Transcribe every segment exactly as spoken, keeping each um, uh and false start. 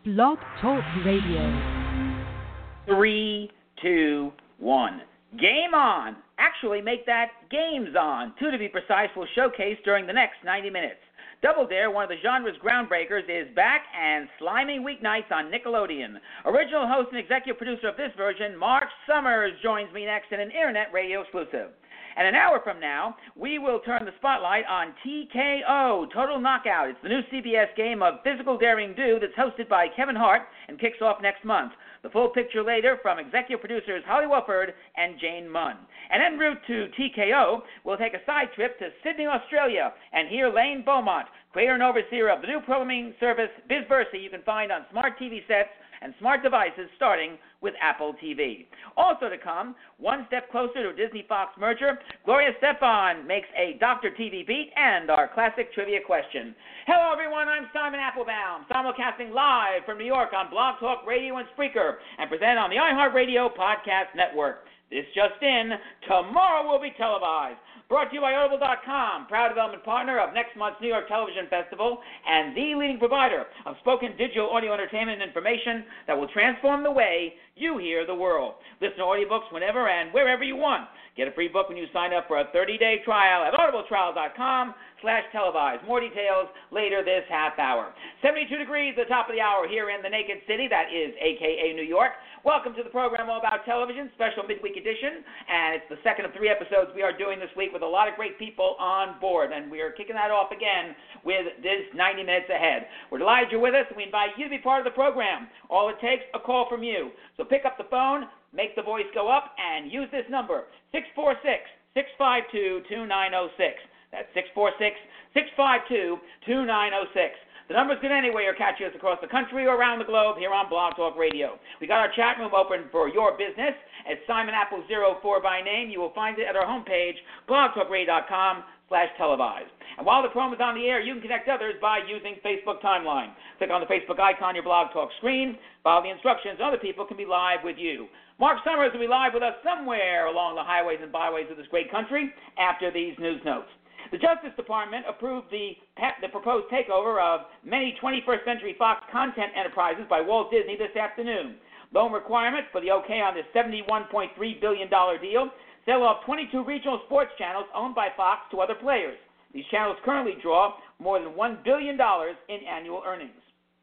Blog Talk Radio. Three, two, one. Game on! Actually, make that games on. Two to be precise will showcase during the next ninety minutes. Double Dare, one of the genre's groundbreakers, is back and slimy weeknights on Nickelodeon. Original host and executive producer of this version, Mark Summers, joins me next in an internet radio exclusive. And an hour from now, we will turn the spotlight on T K O, Total Knockout. It's the new C B S game of physical daring do that's hosted by Kevin Hart and kicks off next month. The full picture later from executive producers Holly Wolford and Jane Munn. And en route to T K O, we'll take a side trip to Sydney, Australia, and hear Lane Beaumont, creator and overseer of the new programming service BizVersa you can find on smart T V sets and smart devices starting with Apple T V. Also to come, one step closer to a Disney-Fox merger, Gloria Stefan makes a Doctor T V beat and our classic trivia question. Hello everyone, I'm Simon Applebaum, simulcasting live from New York on Blog Talk Radio and Spreaker and presented on the iHeartRadio Podcast Network. This just in, tomorrow will be televised. Brought to you by Audible dot com, proud development partner of next month's New York Television Festival and the leading provider of spoken digital audio entertainment and information that will transform the way you hear the world. Listen to audiobooks whenever and wherever you want. Get a free book when you sign up for a thirty-day trial at audible trial dot com slash televised. More details later this half hour. seventy-two degrees at the top of the hour here in the Naked City, that is a k a. New York. Welcome to the program All About Television, special midweek edition, and it's the second of three episodes we are doing this week with a lot of great people on board, and we are kicking that off again with this ninety minutes ahead. We're delighted you're with us, and we invite you to be part of the program. All it takes, a call from you. So pick up the phone, make the voice go up, and use this number, six four six, six five two, two nine zero six. That's six four six, six five two, two nine zero six. The number's good anyway, or catch us across the country or around the globe here on Blog Talk Radio. We got our chat room open for your business. It's Simon Apple zero four by name. You will find it at our homepage, blog talk radio dot com slash televised. And while the program is on the air, you can connect others by using Facebook Timeline. Click on the Facebook icon on your Blog Talk screen. Follow the instructions. Other people can be live with you. Mark Summers will be live with us somewhere along the highways and byways of this great country after these news notes. The Justice Department approved the, the proposed takeover of many twenty-first Century Fox content enterprises by Walt Disney this afternoon. Loan requirement for the okay on this seventy-one point three billion dollars deal sell off twenty-two regional sports channels owned by Fox to other players. These channels currently draw more than one billion dollars in annual earnings.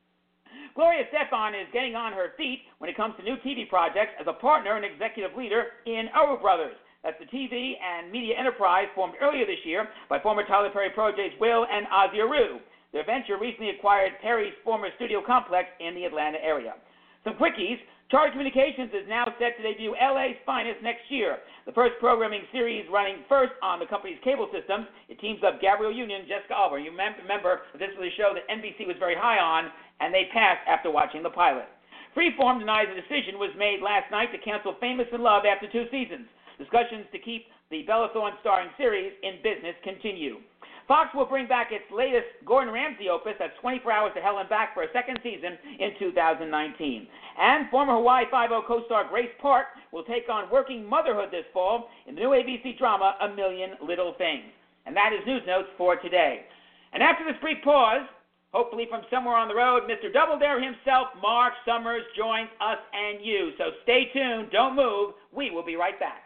Gloria Stefan is getting on her feet when it comes to new T V projects as a partner and executive leader in Aru Brothers. That's the T V and media enterprise formed earlier this year by former Tyler Perry protégés Will and Ozzie Aru. Their venture recently acquired Perry's former studio complex in the Atlanta area. Some quickies. Charter Communications is now set to debut L A's Finest next year. The first programming series running first on the company's cable systems. It teams up Gabrielle Union and Jessica Alba. You remember this was a show that N B C was very high on, and they passed after watching the pilot. Freeform denies a decision was made last night to cancel Famous in Love after two seasons. Discussions to keep the Bella Thorne starring series in business continue. Fox will bring back its latest Gordon Ramsay opus, that's twenty-four hours to Hell and Back, for a second season in two thousand nineteen. And former Hawaii Five-O co-star Grace Park will take on working motherhood this fall in the new A B C drama A Million Little Things. And that is News Notes for today. And after this brief pause, hopefully from somewhere on the road, Mister Double Dare himself, Mark Summers, joins us and you. So stay tuned, don't move, we will be right back.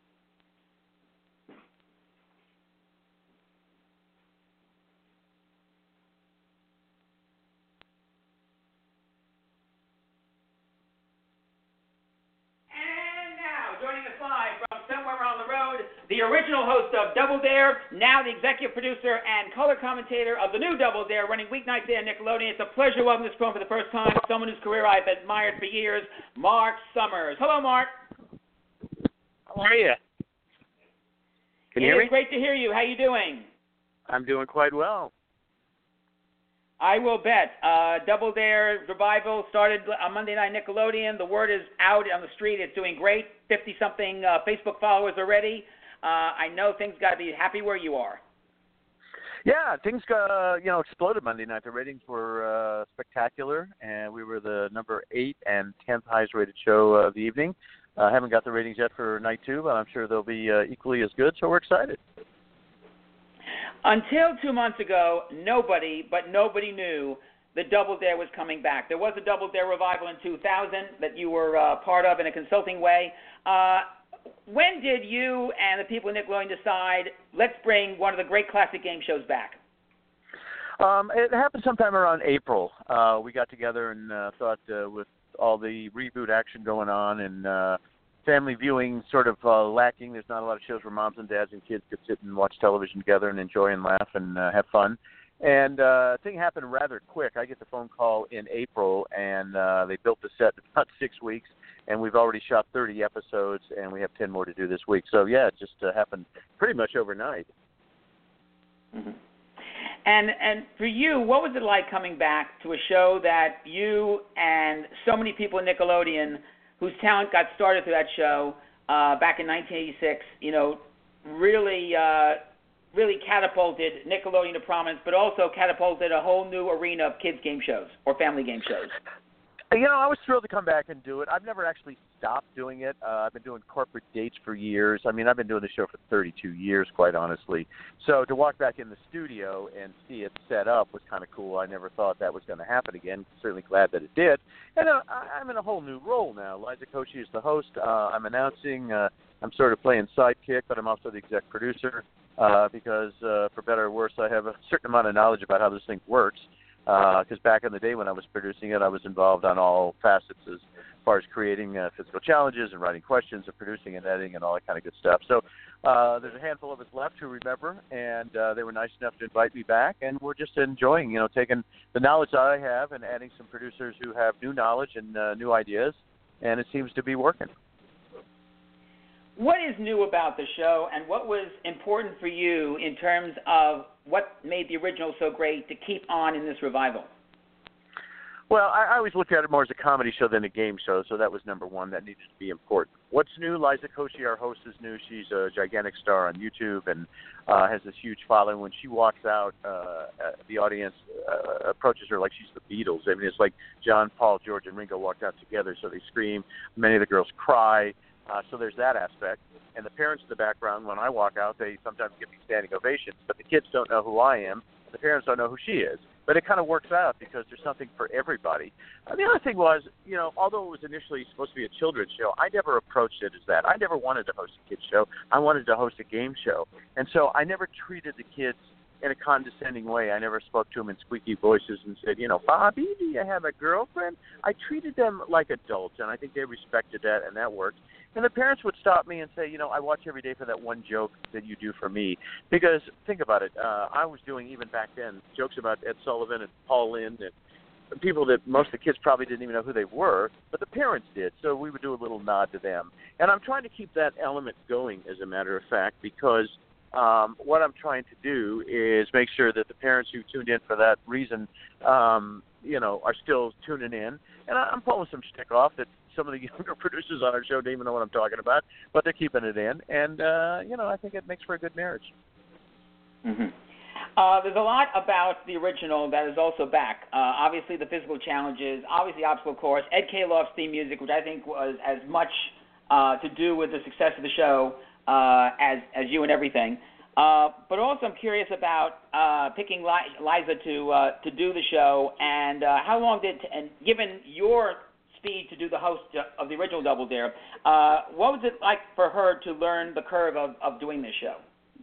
The original host of Double Dare, now the executive producer and color commentator of the new Double Dare, running weeknights there on Nickelodeon. It's a pleasure to welcome this program for the first time, someone whose career I've admired for years, Mark Summers. Hello, Mark. How are you? Can you hear me? It's great to hear you. How you doing? I'm doing quite well. I will bet. Uh, Double Dare Revival started on Monday night Nickelodeon. The word is out on the street. It's doing great. fifty-something uh, Facebook followers already. Uh, I know things got to be happy where you are. Yeah, things got, uh, you know, exploded Monday night. The ratings were uh, spectacular, and we were the number eight and tenth highest rated show of the evening. I uh, haven't got the ratings yet for night two, but I'm sure they'll be uh, equally as good, so we're excited. Until two months ago, nobody, but nobody knew that Double Dare was coming back. There was a Double Dare revival in two thousand that you were uh, part of in a consulting way. Uh, when did you and the people at Nickelodeon decide, let's bring one of the great classic game shows back? Um, it happened sometime around April. Uh, we got together and uh, thought uh, with all the reboot action going on and uh, family viewing sort of uh, lacking. There's not a lot of shows where moms and dads and kids could sit and watch television together and enjoy and laugh and uh, have fun. And uh, thing happened rather quick. I get the phone call in April, and uh, they built the set in about six weeks, and we've already shot thirty episodes, and we have ten more to do this week. So, yeah, it just uh, happened pretty much overnight. Mm-hmm. And and for you, what was it like coming back to a show that you and so many people in Nickelodeon whose talent got started through that show uh, back in nineteen eighty-six, you know, really uh, really catapulted Nickelodeon to prominence, but also catapulted a whole new arena of kids game shows or family game shows? You know, I was thrilled to come back and do it. I've never actually stopped doing it. Uh, I've been doing corporate dates for years. I mean, I've been doing the show for thirty-two years, quite honestly. So to walk back in the studio and see it set up was kind of cool. I never thought that was going to happen again. Certainly glad that it did. And uh, I'm in a whole new role now. Liza Koshy is the host. Uh, I'm announcing. Uh, I'm sort of playing sidekick, but I'm also the exec producer uh, because, uh, for better or worse, I have a certain amount of knowledge about how this thing works. Because uh, back in the day when I was producing it, I was involved on all facets as far as creating uh, physical challenges and writing questions and producing and editing and all that kind of good stuff. So uh, there's a handful of us left who remember, and uh, they were nice enough to invite me back, and we're just enjoying, you know, taking the knowledge that I have and adding some producers who have new knowledge and uh, new ideas, and it seems to be working. What is new about the show, and what was important for you in terms of what made the original so great to keep on in this revival? Well, I, I always looked at it more as a comedy show than a game show, so that was number one. That needed to be important. What's new? Liza Koshy, our host, is new. She's a gigantic star on YouTube and uh, has this huge following. When she walks out, uh, the audience uh, approaches her like she's the Beatles. I mean, it's like John, Paul, George, and Ringo walked out together, so they scream. Many of the girls cry. Uh, so there's that aspect. And the parents in the background, when I walk out, they sometimes give me standing ovations. But the kids don't know who I am. The parents don't know who she is. But it kind of works out because there's something for everybody. Uh, the other thing was, you know, although it was initially supposed to be a children's show, I never approached it as that. I never wanted to host a kids show. I wanted to host a game show. And so I never treated the kids in a condescending way. I never spoke to them in squeaky voices and said, you know, Bobby, do you have a girlfriend? I treated them like adults, and I think they respected that, and that worked. And the parents would stop me and say, you know, I watch every day for that one joke that you do for me. Because think about it, uh, I was doing, even back then, jokes about Ed Sullivan and Paul Lynde and people that most of the kids probably didn't even know who they were, but the parents did. So we would do a little nod to them. And I'm trying to keep that element going, as a matter of fact, because um, what I'm trying to do is make sure that the parents who tuned in for that reason, um, you know, are still tuning in. And I, I'm pulling some shtick off that some of the younger producers on our show don't even know what I'm talking about, but they're keeping it in. And, uh, you know, I think it makes for a good marriage. Mm-hmm. Uh, there's a lot about the original that is also back. Uh, obviously, the physical challenges, obviously, obstacle course, Ed Kaloff's theme music, which I think was as much uh, to do with the success of the show uh, as, as you and everything. Uh, but also, I'm curious about uh, picking Li- Liza to uh, to do the show, and uh, how long did, and given your speed to do the host of the original Double Dare, uh, what was it like for her to learn the curve of, of doing this show?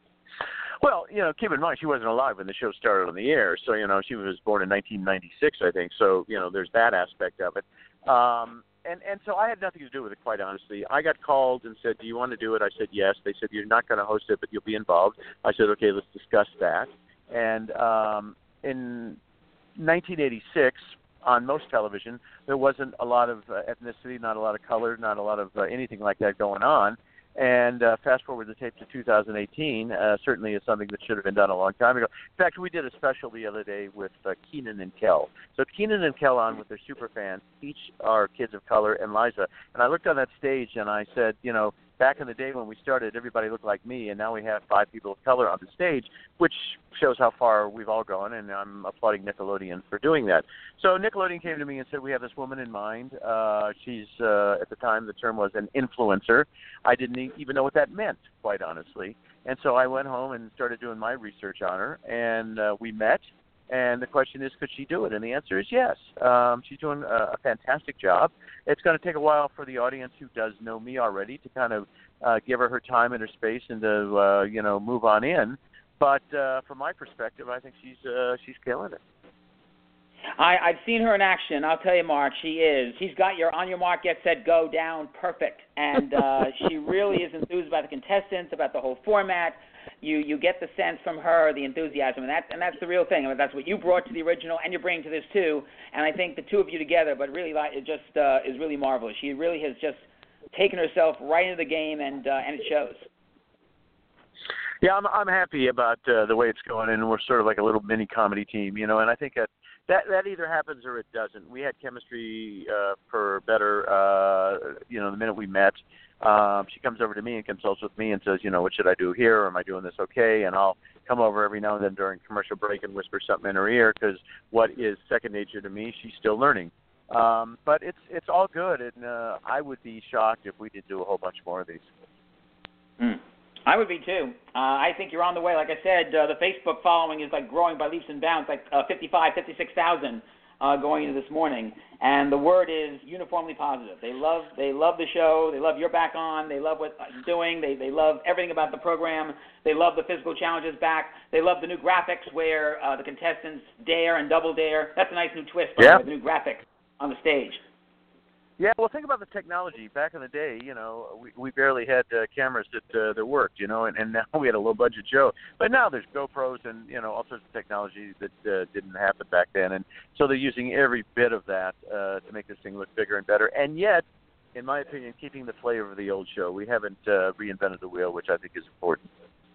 Well, you know, keep in mind, she wasn't alive when the show started on the air. So, you know, she was born in nineteen ninety-six, I think. So, you know, there's that aspect of it. Um, and, and so I had nothing to do with it, quite honestly. I got called and said, do you want to do it? I said, yes. They said, you're not going to host it, but you'll be involved. I said, okay, let's discuss that. And um, in nineteen eighty-six, on most television, there wasn't a lot of uh, ethnicity, not a lot of color, not a lot of uh, anything like that going on. And uh, fast forward the tape to two thousand eighteen, uh, certainly is something that should have been done a long time ago. In fact, we did a special the other day with uh, Keenan and Kel. So Keenan and Kel on with their super fans, each are kids of color, and Liza. And I looked on that stage and I said, you know, back in the day when we started, everybody looked like me, and now we have five people of color on the stage, which shows how far we've all gone, and I'm applauding Nickelodeon for doing that. So Nickelodeon came to me and said, we have this woman in mind. Uh, she's, uh, at the time, the term was an influencer. I didn't even know what that meant, quite honestly. And so I went home and started doing my research on her, and uh, we met, And the question is, could she do it? And the answer is yes. Um, she's doing a, a fantastic job. It's going to take a while for the audience who does know me already to kind of uh, give her her time and her space and to, uh, you know, move on in. But uh, from my perspective, I think she's uh, she's killing it. I, I've seen her in action. I'll tell you, Mark, she is. She's got your on your mark, get set, go down perfect. And uh, she really is enthused about the contestants, about the whole format. You you get the sense from her, the enthusiasm, and that's, and that's the real thing. I mean, that's what you brought to the original, and you're bringing to this too. And I think the two of you together, but really, like, it just uh, is really marvelous. She really has just taken herself right into the game, and uh, and it shows. Yeah, I'm I'm happy about uh, the way it's going, and we're sort of like a little mini comedy team, you know. And I think that that, that either happens or it doesn't. We had chemistry uh, for better, uh, you know, the minute we met. Um, she comes over to me and consults with me and says, you know, what should I do here? Or am I doing this okay? And I'll come over every now and then during commercial break and whisper something in her ear because what is second nature to me, she's still learning. Um, but it's it's all good, and uh, I would be shocked if we did do a whole bunch more of these. Mm. I would be too. Uh, I think you're on the way. Like I said, uh, the Facebook following is like growing by leaps and bounds, like uh, fifty-five, fifty-six thousand uh, going into this morning. And the word is uniformly positive. They love they love the show. They love you're back on. They love what you're doing. They they love everything about the program. They love the physical challenges back. They love the new graphics where uh, the contestants dare and double dare. That's a nice new twist, by yeah. the way, the new graphics on the stage. Yeah, well, think about the technology. Back in the day, you know, we, we barely had uh, cameras that uh, that worked, you know, and, and now we had a low-budget show. But now there's GoPros and, you know, all sorts of technology that uh, didn't happen back then. And so they're using every bit of that uh, to make this thing look bigger and better. And yet, in my opinion, keeping the flavor of the old show. We haven't uh, reinvented the wheel, which I think is important.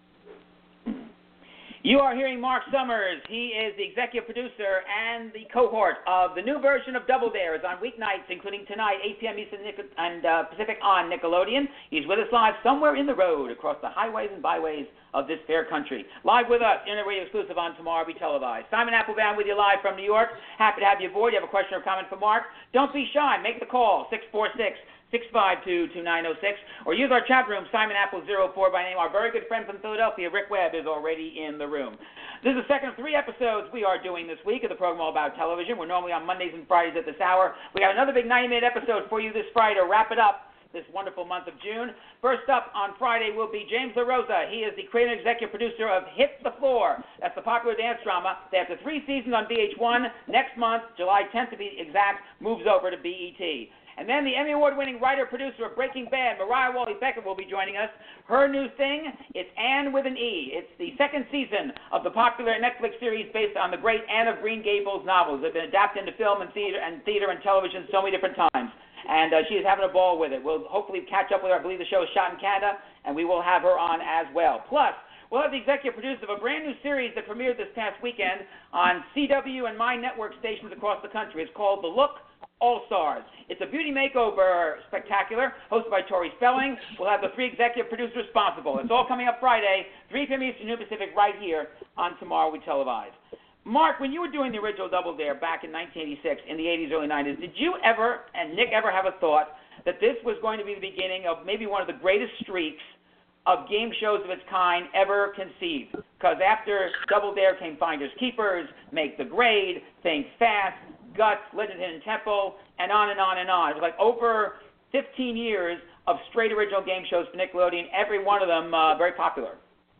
You are hearing Mark Summers. He is the executive producer and the cohort of the new version of Double Dares on weeknights, including tonight, eight p.m. Eastern and uh, Pacific on Nickelodeon. He's with us live somewhere in the road across the highways and byways of this fair country. Live with us, Internet Radio exclusive on Tomorrow Be Televised. Simon Applebaum with you live from New York. Happy to have you aboard. You have a question or comment for Mark? Don't be shy. Make the call, six four six, six five two, two nine zero six, or use our chat room, Simon Apple zero four by name. Our very good friend from Philadelphia, Rick Webb, is already in the room. This is the second of three episodes we are doing this week of the program all about television. We're normally on Mondays and Fridays at this hour. We have another big ninety-minute episode for you this Friday to wrap it up this wonderful month of June. First up on Friday will be James LaRosa. He is the creative executive producer of Hit the Floor. That's the popular dance drama that after three seasons on V H one, next month, July tenth to be exact, moves over to B E T. And then the Emmy Award-winning writer-producer of Breaking Bad, Mariah Wally-Beckett, will be joining us. Her new thing, it's Anne with an E. It's the second season of the popular Netflix series based on the great Anne of Green Gables novels. They've been adapted into film and theater and theater and television so many different times. And uh, she is having a ball with it. We'll hopefully catch up with her. I believe the show is shot in Canada, and we will have her on as well. Plus, we'll have the executive producer of a brand new series that premiered this past weekend on C W and My Network stations across the country. It's called The Look All-Stars. It's a beauty makeover spectacular hosted by Tori Spelling. We'll have the three executive producers responsible. It's all coming up Friday, three p.m. Eastern, New Pacific, right here on Tomorrow We Televise. Mark, when you were doing the original Double Dare back in nineteen eighty-six, in the eighties, early nineties, did you ever, and Nick ever have a thought that this was going to be the beginning of maybe one of the greatest streaks of game shows of its kind ever conceived? Because after Double Dare came Finders Keepers, Make the Grade, Think Fast, Guts, Legend Hidden Temple, and on and on and on. It was like over fifteen years of straight original game shows for Nickelodeon, every one of them uh, very popular.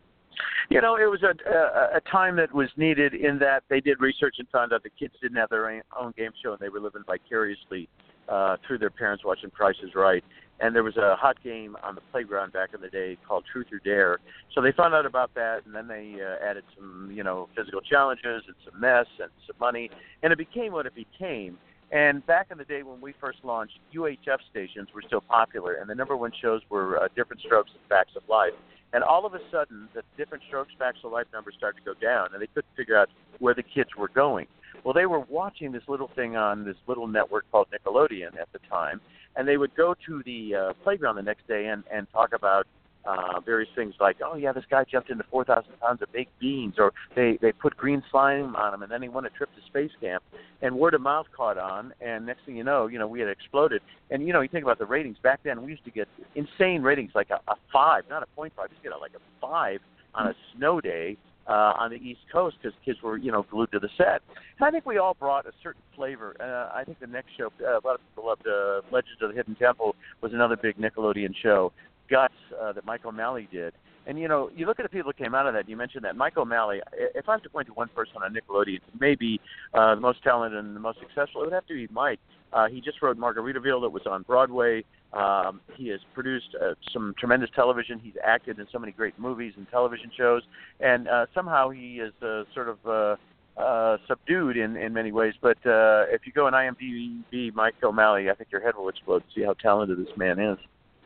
You know, it was a, a a time that was needed in that they did research and found out the kids didn't have their own game show and they were living vicariously uh, through their parents watching Price is Right. And there was a hot game on the playground back in the day called Truth or Dare. So they found out about that, and then they uh, added some, you know, physical challenges and some mess and some money, and it became what it became. And back in the day when we first launched, U H F stations were still popular, and the number one shows were uh, Different Strokes and Facts of Life. And all of a sudden, the Different Strokes, Facts of Life numbers started to go down, and they couldn't figure out where the kids were going. Well, they were watching this little thing on this little network called Nickelodeon at the time, and they would go to the uh, playground the next day and, and talk about uh, various things like, oh, yeah, this guy jumped into four thousand pounds of baked beans, or they, they put green slime on him, and then he won a trip to space camp. And word of mouth caught on, and next thing you know, you know, we had exploded. And, you know, you think about the ratings. Back then, we used to get insane ratings, like a, a five, not a point five. We used to get a, like a five on a snow day. uh, on the East Coast because kids were, you know, glued to the set. And I think we all brought a certain flavor. Uh, I think the next show, uh, a lot of people loved uh, Legends of the Hidden Temple was another big Nickelodeon show. Guts uh, that Mike O'Malley did. And, you know, you look at the people that came out of that. You mentioned that. Mike O'Malley, if I have to point to one person on Nickelodeon, maybe uh, the most talented and the most successful, it would have to be Mike. Uh, he just wrote Margaritaville that was on Broadway. Um, he has produced uh, some tremendous television. He's acted in so many great movies and television shows. And uh, somehow he is uh, sort of uh, uh, subdued in, in many ways. But uh, if you go on I M D B, Mike O'Malley, I think your head will explode to see how talented this man is.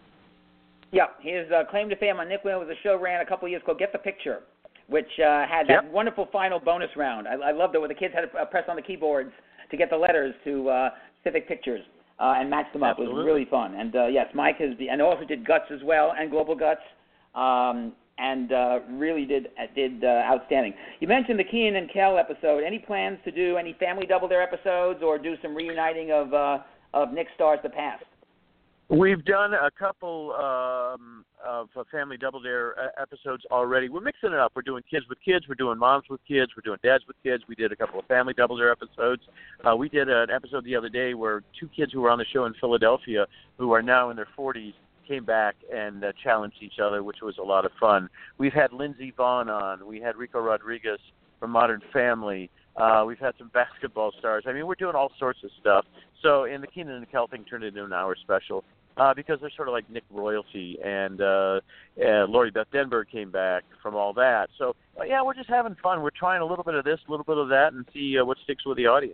Yeah, his uh, claim to fame on Nickelodeon was a show ran a couple of years ago, Get the Picture, which uh, had that yep. wonderful final bonus round. I, I loved it where the kids had to uh, press on the keyboards to get the letters to uh, specific pictures uh, and match them up. Absolutely. It was really fun. And, uh, yes, Mike has – and also did Guts as well and Global Guts um, and uh, really did did uh, outstanding. You mentioned the Kenan and Kel episode. Any plans to do any family Double Dare episodes or do some reuniting of, uh, of Nick Stars the past? We've done a couple um, of uh, Family Double Dare uh, episodes already. We're mixing it up. We're doing kids with kids. We're doing moms with kids. We're doing dads with kids. We did a couple of Family Double Dare episodes. Uh, we did an episode the other day where two kids who were on the show in Philadelphia, who are now in their forties, came back and uh, challenged each other, which was a lot of fun. We've had Lindsey Vonn on. We had Rico Rodriguez from Modern Family. Uh, we've had some basketball stars. I mean, we're doing all sorts of stuff. So, and the Kenan and Kel thing turned into an hour special. Uh, because they're sort of like Nick royalty, and uh, uh, Lori Beth Denberg came back from all that. So, uh, yeah, we're just having fun. We're trying a little bit of this, a little bit of that, and see uh, what sticks with the audience.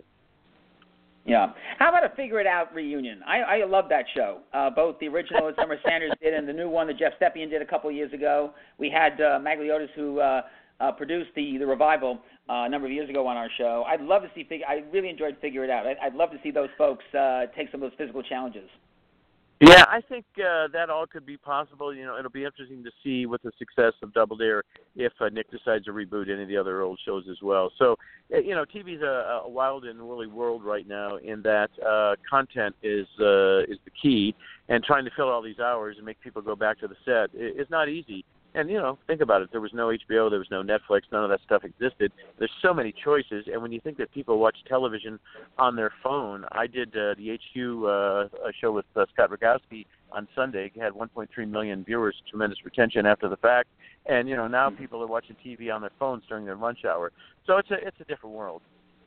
Yeah. How about a Figure It Out reunion? I, I love that show. Uh, both the original that Summer Sanders did and the new one that Jeff Stepien did a couple of years ago. We had uh, Magliotis, who uh, uh, produced the, the revival uh, a number of years ago on our show. I'd love to see – I really enjoyed Figure It Out. I'd, I'd love to see those folks uh, take some of those physical challenges. Yeah, I think uh, that all could be possible. You know, it'll be interesting to see with the success of Double Dare if uh, Nick decides to reboot any of the other old shows as well. So, you know, T V's a, a wild and woolly world right now in that uh, content is uh, is the key, and trying to fill all these hours and make people go back to the set is not easy. And, you know, think about it. There was no H B O. There was no Netflix. None of that stuff existed. There's so many choices. And when you think that people watch television on their phone, I did uh, the H Q uh, a show with uh, Scott Rogowski on Sunday. It had one point three million viewers, tremendous retention after the fact. And, you know, now people are watching T V on their phones during their lunch hour. So it's a, it's a different world.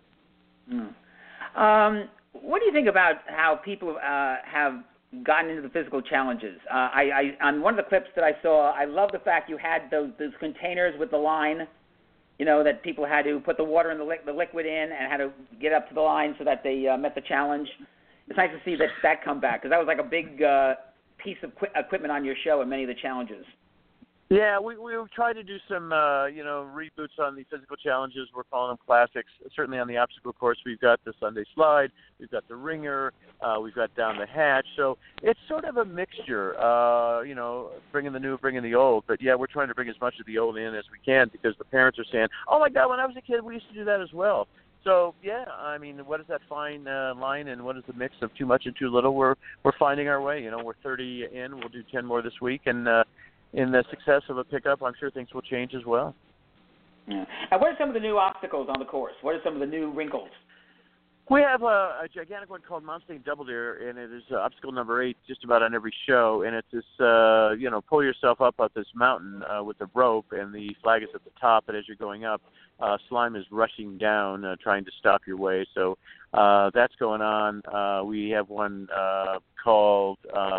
Mm. Um, what do you think about how people uh, have gotten into the physical challenges? Uh, I, I on one of the clips that I saw, I love the fact you had those, those containers with the line, you know, that people had to put the water and the, li- the liquid in and had to get up to the line so that they uh, met the challenge. It's nice to see that that come back because that was like a big uh, piece of qu- equipment on your show and many of the challenges. Yeah, we we try to do some uh, you know reboots on the physical challenges. We're calling them classics. Certainly on the obstacle course, we've got the Sunday Slide, we've got the Ringer, uh, we've got Down the Hatch. So it's sort of a mixture, uh, you know, bringing the new, bringing the old. But yeah, we're trying to bring as much of the old in as we can because the parents are saying, "Oh my God, when I was a kid, we used to do that as well." So yeah, I mean, what is that fine uh, line, and what is the mix of too much and too little? We're we're finding our way. You know, we're thirty in. We'll do ten more this week, and uh, in the success of a pickup, I'm sure things will change as well. Yeah. And what are some of the new obstacles on the course? What are some of the new wrinkles? We have a, a gigantic one called Mount Saint Double Dare, and it is uh, obstacle number eight just about on every show. And it's this, uh, you know, pull yourself up up this mountain uh, with a rope, and the flag is at the top. And as you're going up, uh, slime is rushing down, uh, trying to stop your way. So uh, that's going on. Uh, we have one uh, called,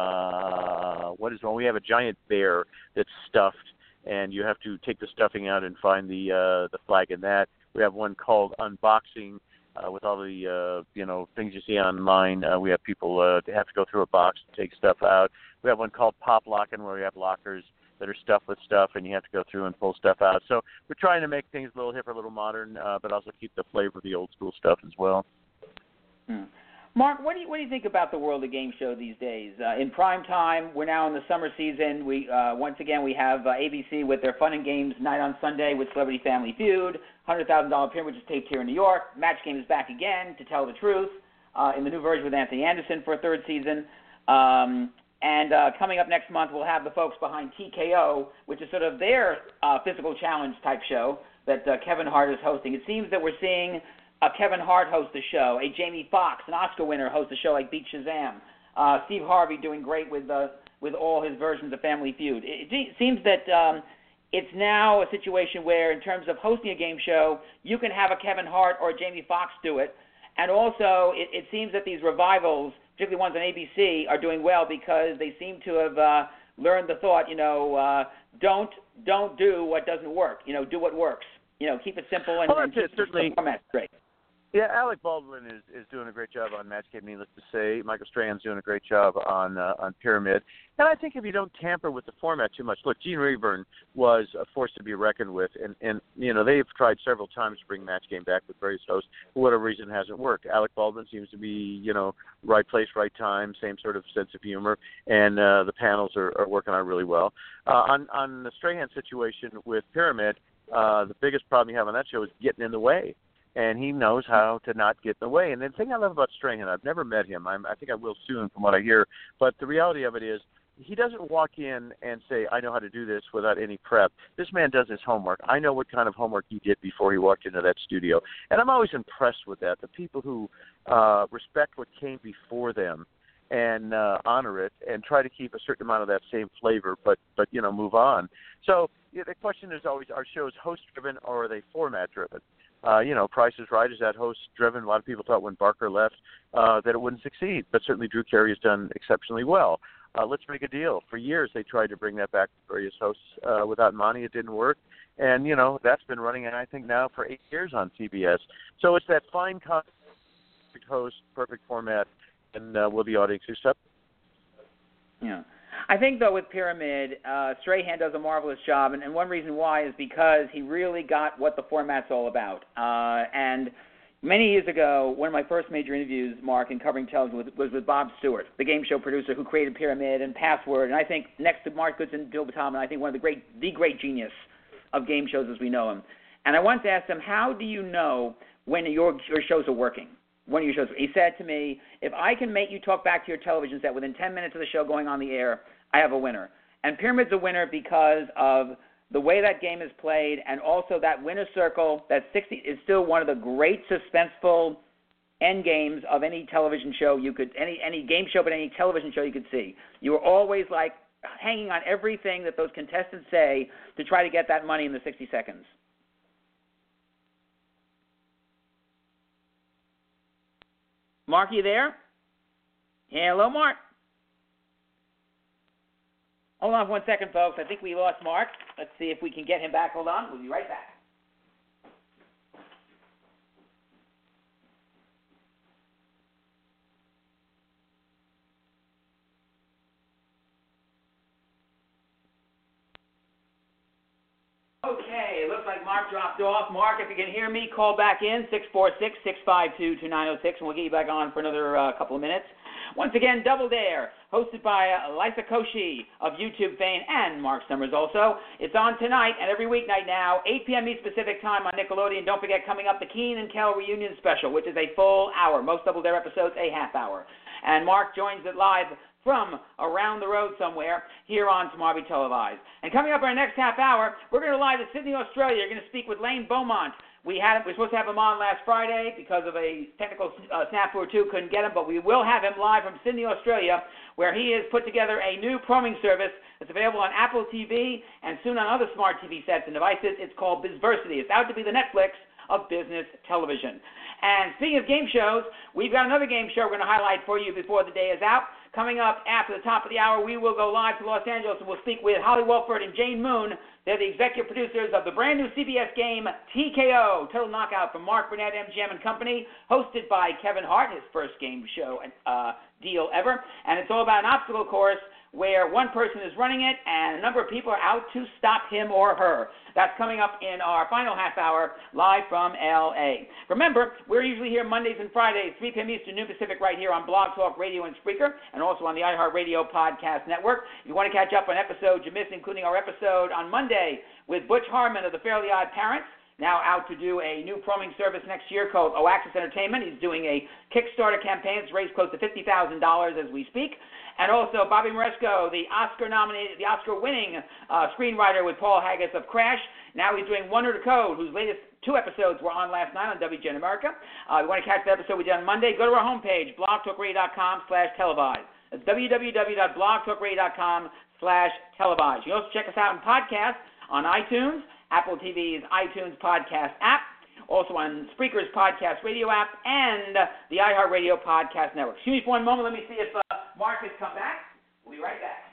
uh, what is one? We have a giant bear that's stuffed, and you have to take the stuffing out and find the uh, the flag in that. We have one called Unboxing. Uh, with all the, uh, you know, things you see online, uh, we have people uh, have to go through a box to take stuff out. We have one called Pop Locking, where we have lockers that are stuffed with stuff, and you have to go through and pull stuff out. So we're trying to make things a little hipper, a little modern, uh, but also keep the flavor of the old school stuff as well. Hmm. Mark, what do you what do you think about the world of game show these days? Uh, in prime time, we're now in the summer season. We uh, once again we have uh, A B C with their Fun and Games night on Sunday with Celebrity Family Feud, one hundred thousand dollars Pyramid, which is taped here in New York. Match Game is back again, To Tell the Truth, uh, in the new version with Anthony Anderson for a third season. Um, and uh, coming up next month, we'll have the folks behind T K O, which is sort of their uh, physical challenge type show that uh, Kevin Hart is hosting. It seems that we're seeing uh, Kevin Hart host the show, a Jamie Foxx, an Oscar winner, host a show like Beat Shazam, uh, Steve Harvey doing great with uh, with all his versions of Family Feud. It, it seems that um, it's now a situation where, in terms of hosting a game show, you can have a Kevin Hart or a Jamie Foxx do it. And also, it, it seems that these revivals, particularly ones on A B C, are doing well because they seem to have uh, learned the thought, you know, uh, don't don't do what doesn't work. You know, do what works. You know, keep it simple and, well, and keep the format straight. Yeah, Alec Baldwin is, is doing a great job on Match Game, needless to say. Michael Strahan's doing a great job on uh, on Pyramid. And I think if you don't tamper with the format too much, look, Gene Rayburn was a force to be reckoned with. And, and, you know, they've tried several times to bring Match Game back with various hosts. For whatever reason, it hasn't worked. Alec Baldwin seems to be, you know, right place, right time, same sort of sense of humor. And uh, the panels are, are working out really well. Uh, on, on the Strahan situation with Pyramid, uh, the biggest problem you have on that show is getting in the way. And he knows how to not get in the way. And the thing I love about Strahan, I've never met him. I'm, I think I will soon from what I hear. But the reality of it is he doesn't walk in and say, I know how to do this without any prep. This man does his homework. I know what kind of homework he did before he walked into that studio. And I'm always impressed with that, the people who uh, respect what came before them and uh, honor it and try to keep a certain amount of that same flavor, but, but you know, move on. So yeah, the question is always, are shows host-driven or are they format-driven? Uh, you know, Price is Right is that host-driven. A lot of people thought when Barker left uh, that it wouldn't succeed, but certainly Drew Carey has done exceptionally well. Uh, Let's Make a Deal. For years they tried to bring that back to various hosts. Uh, without Monty, it didn't work. And, you know, that's been running, I think, now for eight years on C B S. So it's that fine concept, perfect host, perfect format, and uh, will the audience accept? Yeah. I think, though, with Pyramid, uh, Strahan does a marvelous job, and, and one reason why is because he really got what the format's all about. Uh, and many years ago, one of my first major interviews, Mark, in covering television was, was with Bob Stewart, the game show producer who created Pyramid and Password, and I think next to Mark Goodson and Bill Batalman, I think one of the great, the great genius of game shows as we know him. And I wanted to ask him, how do you know when your, your shows are working? One of your shows. He said to me, if I can make you talk back to your television set within ten minutes of the show going on the air, I have a winner. And Pyramid's a winner because of the way that game is played and also that winner's circle, that sixty is still one of the great suspenseful end games of any television show you could, any any game show, but any television show you could see. You were always like hanging on everything that those contestants say to try to get that money in the sixty seconds. Mark, you there? Hello, Mark. Hold on for one second, folks. I think we lost Mark. Let's see if we can get him back. Hold on. We'll be right back. Okay, it looks like Mark dropped off. Mark, if you can hear me, call back in, six four six, six five two, two nine zero six, and we'll get you back on for another uh, couple of minutes. Once again, Double Dare, hosted by uh, Lisa Koshy of YouTube fame and Mark Summers also. It's on tonight and every weeknight now, eight p.m. East Pacific time on Nickelodeon. Don't forget, coming up, the Keen and Kel reunion special, which is a full hour. Most Double Dare episodes, a half hour. And Mark joins it live from around the road somewhere here on Smarby Televised. And coming up our next half hour, we're going to live to Sydney, Australia. You're going to speak with Lane Beaumont. We had we were supposed to have him on last Friday because of a technical uh, snafu or two, couldn't get him, but we will have him live from Sydney, Australia, where he has put together a new proming service that's available on Apple T V and soon on other smart T V sets and devices. It's called Bizversity. It's out to be the Netflix of business television. And speaking of game shows, we've got another game show we're going to highlight for you before the day is out. Coming up after the top of the hour, we will go live to Los Angeles and we'll speak with Holly Wolford and Jane Moon. They're the executive producers of the brand new C B S game T K O, Total Knockout, from Mark Burnett, M G M and Company, hosted by Kevin Hart, his first game show uh, deal ever. And it's all about an obstacle course where one person is running it and a number of people are out to stop him or her. That's coming up in our final half hour, live from L A. Remember, we're usually here Mondays and Fridays, three p.m. Eastern, noon Pacific, right here on Blog Talk Radio and Spreaker, and also on the iHeartRadio Podcast Network. If you want to catch up on episodes you missed, including our episode on Monday with Butch Harmon of the Fairly Odd Parents, now out to do a new proming service next year called Oaxis Entertainment. He's doing a Kickstarter campaign. It's raised close to fifty thousand dollars as we speak. And also Bobby Moresco, the Oscar-nominated, the Oscar-winning uh, screenwriter with Paul Haggis of Crash, Now he's doing Wonder the Code, whose latest two episodes were on last night on W G N America. Uh, if you want to catch the episode we did on Monday, go to our homepage, blogtalkradio.com slash televised. That's www.blogtalkradio.com slash televised. You can also check us out in podcasts on iTunes, Apple T V's iTunes podcast app, also on Spreaker's podcast radio app, and the iHeartRadio podcast network. Excuse me for one moment. Let me see if uh, Mark has come back. We'll be right back.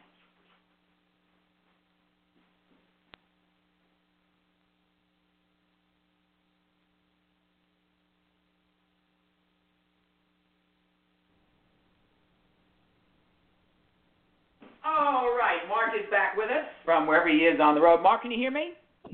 All right, Mark is back with us from wherever he is on the road. Mark, can you hear me?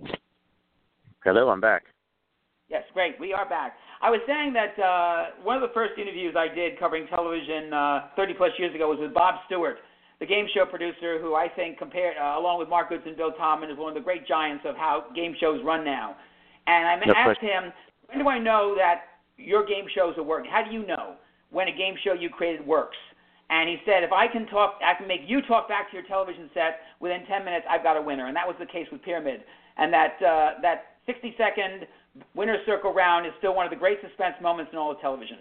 Hello, I'm back. Yes, great. We are back. I was saying that uh, one of the first interviews I did covering television uh, thirty-plus years ago was with Bob Stewart, the game show producer who I think, compared, uh, along with Mark Goodson and Bill Todman, is one of the great giants of how game shows run now. And I no asked question. him, when do I know that your game shows are working? How do you know when a game show you created works? And he said, if I can talk, I can make you talk back to your television set within ten minutes, I've got a winner. And that was the case with Pyramid. And that uh, that sixty-second winner's circle round is still one of the great suspense moments in all of television.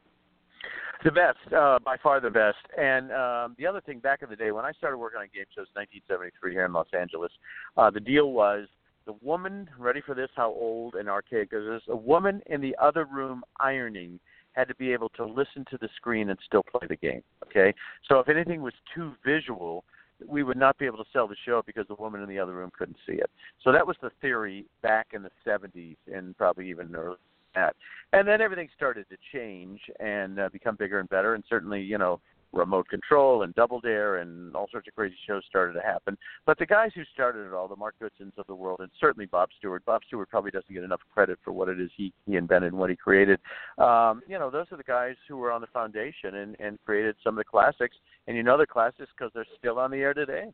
The best, uh, by far the best. And um, the other thing, back in the day, when I started working on game shows in nineteen seventy-three here in Los Angeles, uh, the deal was the woman, ready for this, how old and archaic is this, a woman in the other room ironing had to be able to listen to the screen and still play the game, okay? So if anything was too visual, we would not be able to sell the show because the woman in the other room couldn't see it. So that was the theory back in the seventies and probably even earlier than that. And then everything started to change and uh, become bigger and better, and certainly, you know, Remote Control and Double Dare and all sorts of crazy shows started to happen. But the guys who started it all, the Mark Goodsons of the world, and certainly Bob Stewart, Bob Stewart probably doesn't get enough credit for what it is he, he invented and what he created. Um, you know, those are the guys who were on the foundation and, and created some of the classics. And you know the classics because they're still on the air today.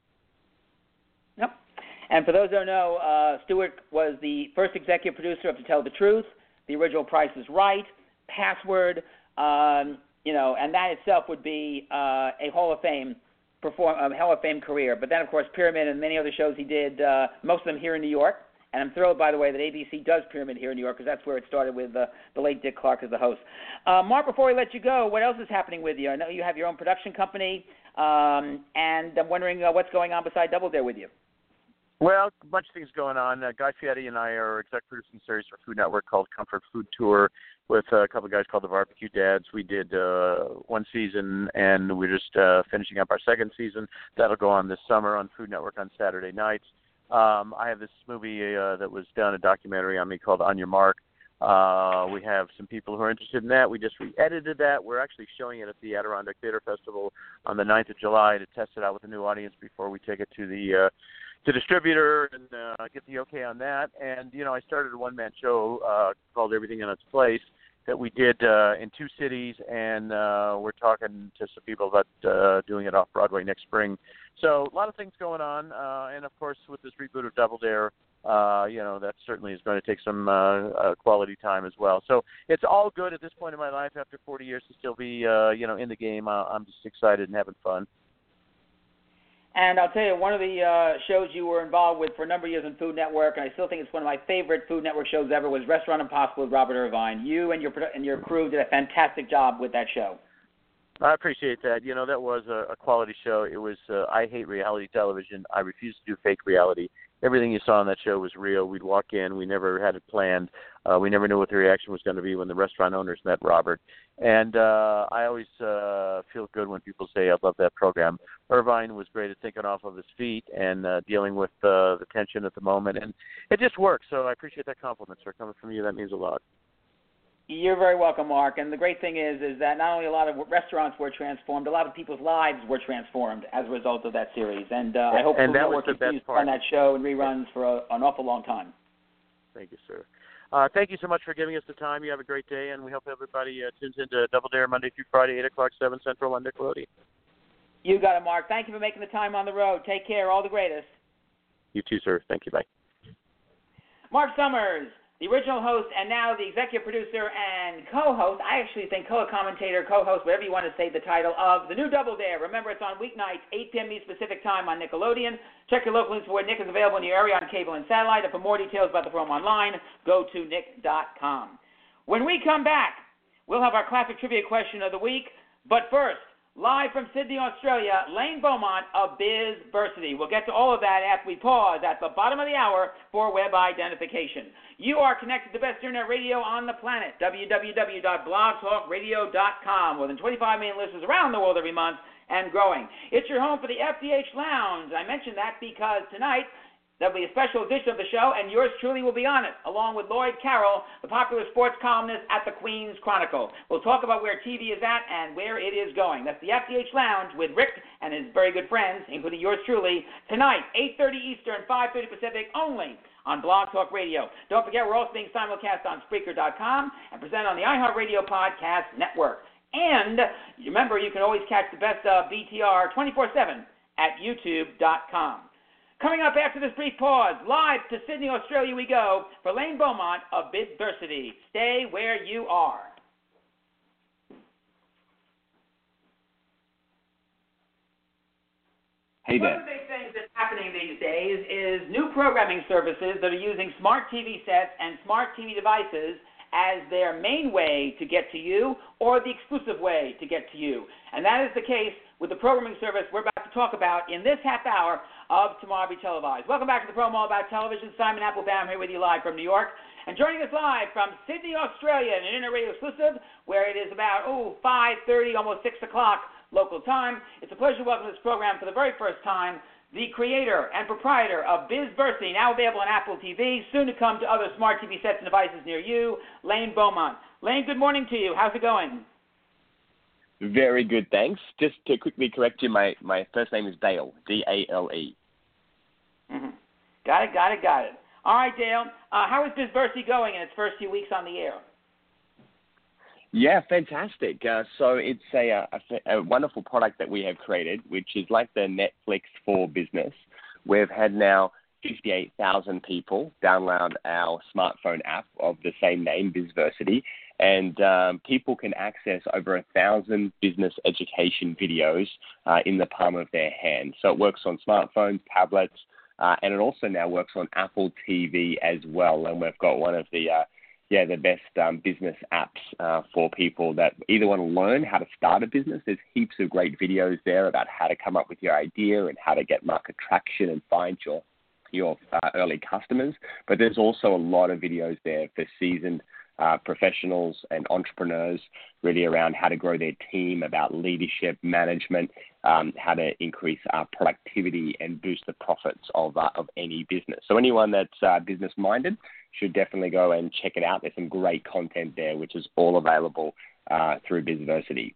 Yep. And for those who don't know, uh, Stewart was the first executive producer of To Tell the Truth, the original Price is Right, Password, um, you know, and that itself would be uh, a Hall of Fame perform, um, Hall of Fame career. But then, of course, Pyramid and many other shows he did, uh, most of them here in New York. And I'm thrilled, by the way, that A B C does Pyramid here in New York because that's where it started with uh, the late Dick Clark as the host. Uh, Mark, before we let you go, what else is happening with you? I know you have your own production company, um, and I'm wondering uh, what's going on beside Double Dare with you. Well, a bunch of things going on. Uh, Guy Fieri and I are exec producing a series for Food Network called Comfort Food Tour with uh, a couple of guys called the Barbecue Dads. We did uh, one season, and we're just uh, finishing up our second season. That'll go on this summer on Food Network on Saturday nights. Um, I have this movie uh, that was done, a documentary on me called On Your Mark. Uh, we have some people who are interested in that. We just re-edited that. We're actually showing it at the Adirondack Theater Festival on the ninth of July to test it out with a new audience before we take it to the uh, to distributor and uh, get the okay on that. And, you know, I started a one-man show uh, called Everything in Its Place that we did uh, in two cities, and uh, we're talking to some people about uh, doing it off-Broadway next spring. So a lot of things going on, uh, and, of course, with this reboot of Double Dare, uh, you know, that certainly is going to take some uh, uh, quality time as well. So it's all good at this point in my life after forty years to still be, uh, you know, in the game. Uh, I'm just excited and having fun. And I'll tell you, one of the uh, shows you were involved with for a number of years on Food Network, and I still think it's one of my favorite Food Network shows ever, was Restaurant Impossible with Robert Irvine. You and your and your crew did a fantastic job with that show. I appreciate that. You know, that was a, a quality show. It was, uh, I hate reality television. I refuse to do fake reality. Everything you saw on that show was real. We'd walk in. We never had it planned. Uh, we never knew what the reaction was going to be when the restaurant owners met Robert. And uh, I always uh, feel good when people say, I love that program. Irvine was great at thinking off of his feet and uh, dealing with uh, the tension at the moment. And it just works. So I appreciate that compliment, sir. Coming from you, that means a lot. You're very welcome, Mark. And the great thing is, is that not only a lot of restaurants were transformed, a lot of people's lives were transformed as a result of that series. And uh, I hope and Food that Network was the continues best part. on that show and reruns for a, an awful long time. Thank you, sir. Uh, thank you so much for giving us the time. You have a great day, and we hope everybody uh, tunes into Double Dare Monday through Friday, eight o'clock, seven Central on Nickelodeon. You got it, Mark. Thank you for making the time on the road. Take care. All the greatest. You too, sir. Thank you. Bye. Mark Summers, the original host, and now the executive producer and co-host, I actually think co-commentator, co-host, whatever you want to say the title of, the new Double Dare. Remember, it's on weeknights, eight p.m. East Pacific Time on Nickelodeon. Check your local news for where Nick is available in your area on cable and satellite. And for more details about the program online, go to nick dot com. When we come back, we'll have our classic trivia question of the week. But first, live from Sydney, Australia, Lane Beaumont of BizVersity. We'll get to all of that after we pause at the bottom of the hour for web identification. You are connected to the best internet radio on the planet, w w w dot blog talk radio dot com. More than twenty-five million listeners around the world every month and growing. It's your home for the F D H Lounge. I mention that because tonight there'll be a special edition of the show, and yours truly will be on it, along with Lloyd Carroll, the popular sports columnist at the Queens Chronicle. We'll talk about where T V is at and where it is going. That's the F D H Lounge with Rick and his very good friends, including yours truly, tonight, eight thirty Eastern, five thirty Pacific, only on Blog Talk Radio. Don't forget, we're also being simulcast on Spreaker dot com and presented on the iHeartRadio Podcast Network. And remember, you can always catch the best of B T R twenty-four seven at youtube dot com. Coming up after this brief pause, live to Sydney, Australia we go for Lane Beaumont of BizVersity. Stay where you are. Hey there. One of the big things that's happening these days is new programming services that are using smart T V sets and smart T V devices as their main way to get to you or the exclusive way to get to you. And that is the case with the programming service we're about to talk about in this half hour of Tomorrow Be Televised. Welcome back to the program all about television. Simon Applebaum here with you live from New York. And joining us live from Sydney, Australia, an Internet Radio exclusive where it is about, oh, five thirty, almost six o'clock local time. It's a pleasure to welcome to this program for the very first time the creator and proprietor of BizVersity, now available on Apple T V, soon to come to other smart T V sets and devices near you, Lane Beaumont. Lane, good morning to you. How's it going? Very good, thanks. Just to quickly correct you, my, my first name is Dale, D A L E. Mm-hmm. Got it, got it, got it. All right, Dale, uh, how is BizVersity going in its first few weeks on the air? Yeah, fantastic. Uh, so it's a, a, a wonderful product that we have created, which is like the Netflix for business. We've had now fifty-eight thousand people download our smartphone app of the same name, BizVersity, and um, people can access over a thousand business education videos uh, in the palm of their hand. So it works on smartphones, tablets, uh, and it also now works on Apple T V as well. And we've got one of the uh, Yeah, the best um, business apps uh, for people that either want to learn how to start a business. There's heaps of great videos there about how to come up with your idea and how to get market traction and find your your uh, early customers. But there's also a lot of videos there for seasoned uh, professionals and entrepreneurs, really around how to grow their team, about leadership, management, um, how to increase uh, productivity and boost the profits of uh, of any business. So anyone that's uh, business-minded should definitely go and check it out. There's some great content there, which is all available uh, through BizVersity.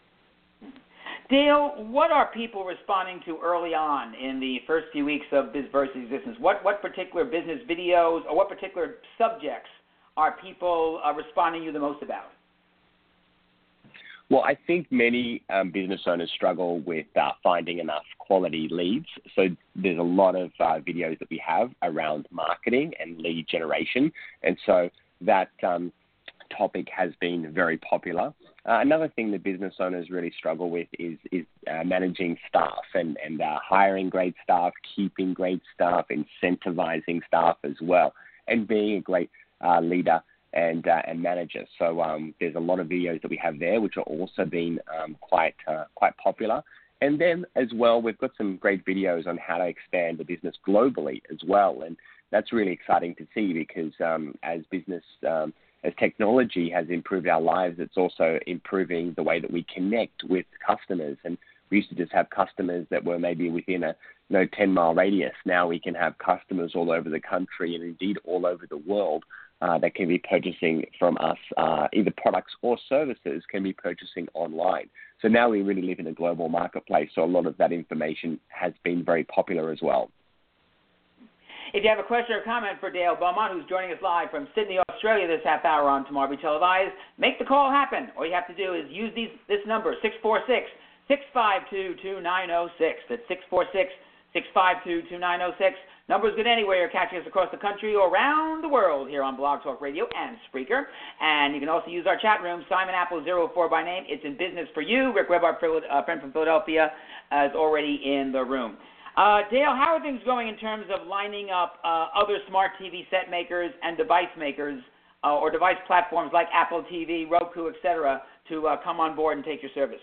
Dale, what are people responding to early on in the first few weeks of BizVersity's existence? What what particular business videos or what particular subjects are people uh, responding to you the most about? Well, I think many um, business owners struggle with uh, finding enough quality leads. So there's a lot of uh, videos that we have around marketing and lead generation. And so that um, topic has been very popular. Uh, another thing that business owners really struggle with is, is uh, managing staff and, and uh, hiring great staff, keeping great staff, incentivizing staff as well, and being a great uh, leader and uh, and manager. So um, there's a lot of videos that we have there, which are also been um, quite uh, quite popular. And then as well, we've got some great videos on how to expand the business globally as well. And that's really exciting to see because um, as business, um, as technology has improved our lives, it's also improving the way that we connect with customers. And we used to just have customers that were maybe within a you know, ten mile radius. Now we can have customers all over the country and indeed all over the world Uh, that can be purchasing from us, uh, either products or services can be purchasing online. So now we really live in a global marketplace, so a lot of that information has been very popular as well. If you have a question or comment for Dale Beaumont, who's joining us live from Sydney, Australia this half hour on Tomorrow Be Televised, make the call happen. All you have to do is use these, this number, six four six, six five two, two nine zero six. That's six four six, six five two, two nine zero six. Numbers good anywhere. You're catching us across the country or around the world here on Blog Talk Radio and Spreaker. And you can also use our chat room, Simon Apple zero four by name. It's in business for you. Rick Webb, our friend from Philadelphia, uh, is already in the room. Uh, Dale, how are things going in terms of lining up uh, other smart T V set makers and device makers uh, or device platforms like Apple T V, Roku, et cetera, to uh, come on board and take your service?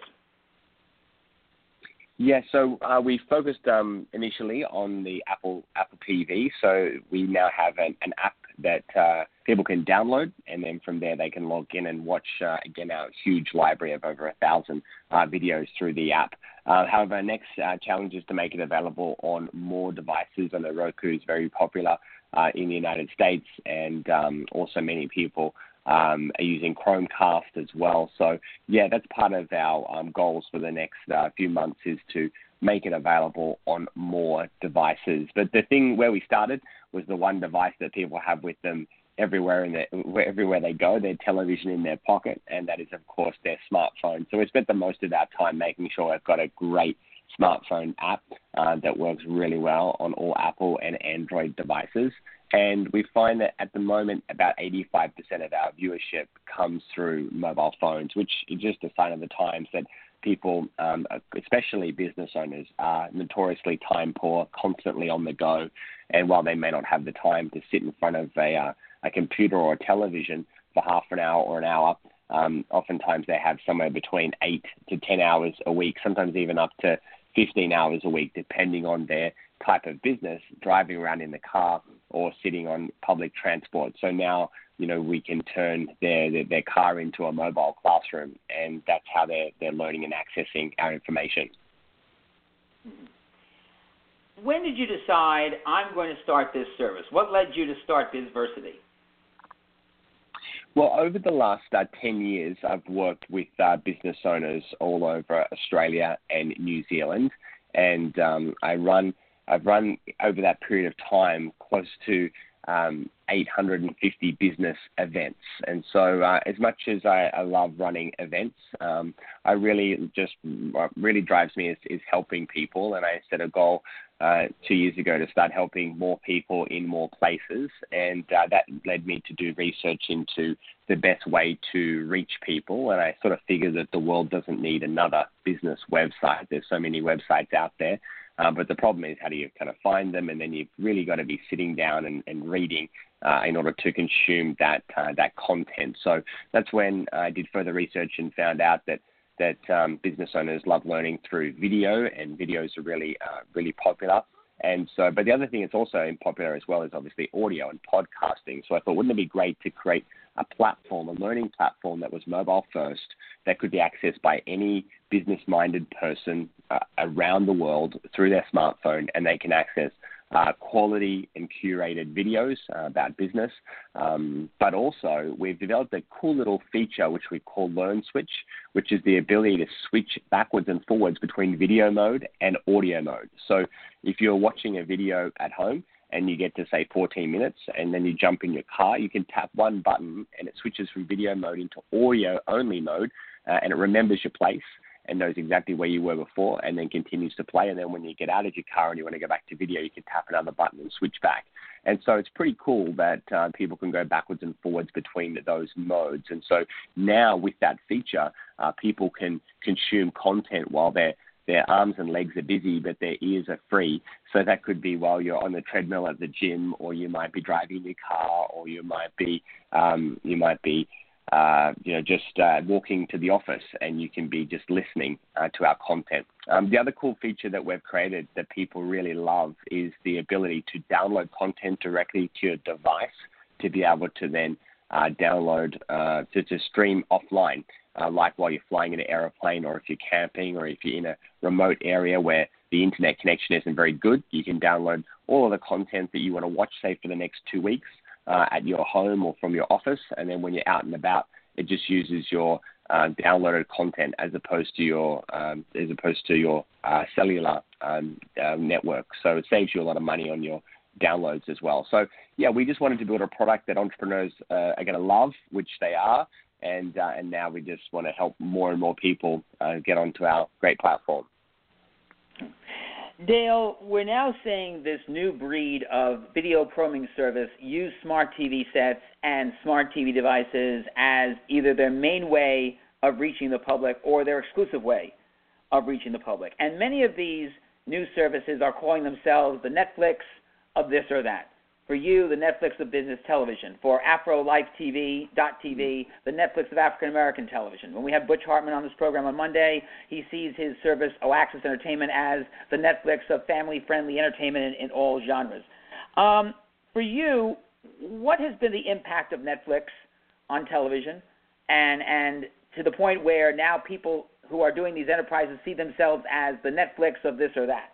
Yeah, so uh, we focused um, initially on the Apple Apple T V. So we now have an, an app that uh, people can download, and then from there they can log in and watch, uh, again, our huge library of over a thousand uh, videos through the app. Uh, however, our next uh, challenge is to make it available on more devices. I know Roku is very popular uh, in the United States, and um, also many people Um, are using Chromecast as well. So, yeah, that's part of our um, goals for the next uh, few months is to make it available on more devices. But the thing where we started was the one device that people have with them everywhere in their, everywhere they go, their television in their pocket, and that is, of course, their smartphone. So we spent the most of our time making sure we've got a great smartphone app uh, that works really well on all Apple and Android devices. And we find that at the moment, about eighty-five percent of our viewership comes through mobile phones, which is just a sign of the times that people, um, especially business owners, are notoriously time poor, constantly on the go. And while they may not have the time to sit in front of a, uh, a computer or a television for half an hour or an hour, um, oftentimes they have somewhere between eight to ten hours a week, sometimes even up to fifteen hours a week, depending on their type of business, driving around in the car or sitting on public transport. So now, you know, we can turn their, their, their car into a mobile classroom, and that's how they're, they're learning and accessing our information. When did you decide, I'm going to start this service? What led you to start BizVersity? Well, over the last uh, ten years, I've worked with uh, business owners all over Australia and New Zealand, and um, I run I've run over that period of time close to um, eight hundred fifty business events. And so uh, as much as I, I love running events, um, I really just, what really drives me is, is helping people. And I set a goal uh, two years ago to start helping more people in more places. And uh, that led me to do research into the best way to reach people. And I sort of figured that the world doesn't need another business website. There's so many websites out there. Uh, but the problem is, how do you kind of find them? And then you've really got to be sitting down and, and reading uh, in order to consume that uh, that content. So that's when I did further research and found out that that um, business owners love learning through video, and videos are really uh, really popular. And so, but the other thing that's also popular as well is obviously audio and podcasting. So I thought, wouldn't it be great to create a platform, a learning platform that was mobile first, that could be accessed by any business-minded person uh, around the world through their smartphone, and they can access uh, quality and curated videos uh, about business. Um, but also, we've developed a cool little feature which we call Learn Switch, which is the ability to switch backwards and forwards between video mode and audio mode. So if you're watching a video at home, and you get to, say, fourteen minutes, and then you jump in your car, you can tap one button, and it switches from video mode into audio-only mode, uh, and it remembers your place and knows exactly where you were before, and then continues to play. And then when you get out of your car and you want to go back to video, you can tap another button and switch back. And so it's pretty cool that uh, people can go backwards and forwards between those modes. And so now with that feature, uh, people can consume content while they're Their arms and legs are busy, but their ears are free. So that could be while you're on the treadmill at the gym, or you might be driving your car, or you might be, um, you might be, uh, you know, just uh, walking to the office, and you can be just listening uh, to our content. Um, the other cool feature that we've created that people really love is the ability to download content directly to your device, to be able to then uh, download uh, to, to stream offline. Uh, like while you're flying in an aeroplane, or if you're camping, or if you're in a remote area where the internet connection isn't very good, you can download all of the content that you want to watch, say, for the next two weeks uh, at your home or from your office. And then when you're out and about, it just uses your uh, downloaded content as opposed to your um, as opposed to your uh, cellular um, uh, network. So it saves you a lot of money on your downloads as well. So yeah, we just wanted to build a product that entrepreneurs uh, are going to love, which they are. And uh, and now we just want to help more and more people uh, get onto our great platform. Dale, we're now seeing this new breed of video programming service use smart T V sets and smart T V devices as either their main way of reaching the public or their exclusive way of reaching the public. And many of these new services are calling themselves the Netflix of this or that. For you, the Netflix of business television. For Afro Life T V, dot T V, the Netflix of African American television. When we have Butch Hartman on this program on Monday, he sees his service, O Access Entertainment, as the Netflix of family-friendly entertainment in, in all genres. Um, for you, what has been the impact of Netflix on television, and and to the point where now people who are doing these enterprises see themselves as the Netflix of this or that?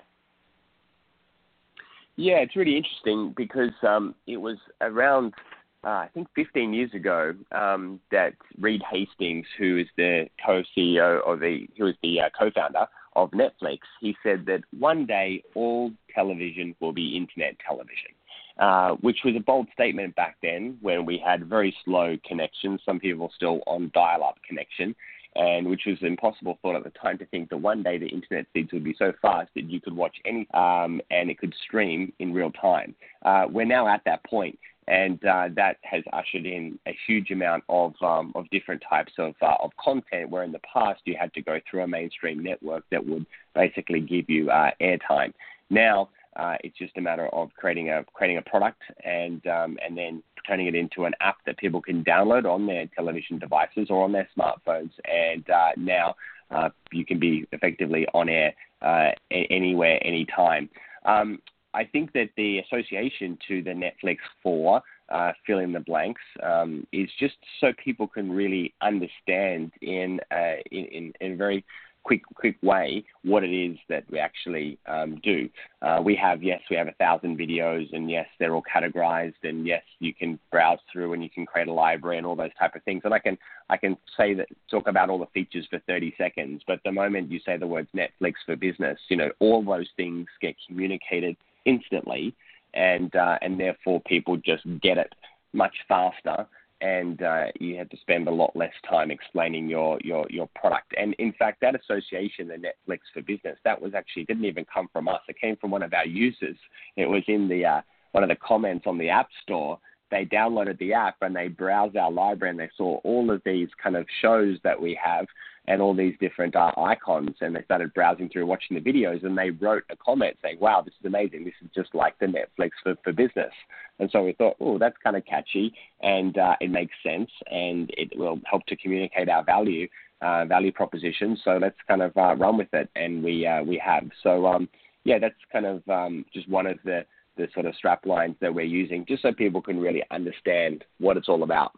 Yeah, it's really interesting because um, it was around, uh, I think, fifteen years ago um, that Reed Hastings, who is the co-C E O or the who is the uh, co-founder of Netflix, he said that one day all television will be internet television, uh, which was a bold statement back then when we had very slow connections. Some people still on dial-up connection. And which was an impossible thought at the time to think that one day the internet speeds would be so fast that you could watch any um, and it could stream in real time. Uh, we're now at that point, and uh, that has ushered in a huge amount of um, of different types of uh, of content. Where in the past you had to go through a mainstream network that would basically give you uh, airtime. Now uh, it's just a matter of creating a creating a product and um, and then turning it into an app that people can download on their television devices or on their smartphones. And uh, now uh, you can be effectively on air uh, anywhere, anytime. Um, I think that the association to the Netflix for uh, fill in the blanks um, is just so people can really understand in, uh, in, in, in a very quick quick way what it is that we actually um, do. Uh, we have, yes, we have a thousand videos, and yes, they're all categorized, and yes, you can browse through and you can create a library and all those type of things. And I can I can say that, talk about all the features for thirty seconds, but the moment you say the words Netflix for business, you know, all those things get communicated instantly, and uh, and therefore people just get it much faster. And uh, you had to spend a lot less time explaining your, your, your product. And in fact, that association, the Netflix for business, that was actually didn't even come from us. It came from one of our users. It was in the uh, one of the comments on the App Store. They downloaded the app and they browsed our library and they saw all of these kind of shows that we have and all these different uh, icons, and they started browsing through, watching the videos, and they wrote a comment saying, wow, this is amazing. This is just like the Netflix for, for business. And so we thought, oh, that's kind of catchy, and uh, it makes sense, and it will help to communicate our value, uh, value proposition. So let's kind of uh, run with it, and we uh, we have. So, um, yeah, that's kind of um, just one of the, the sort of strap lines that we're using, just so people can really understand what it's all about.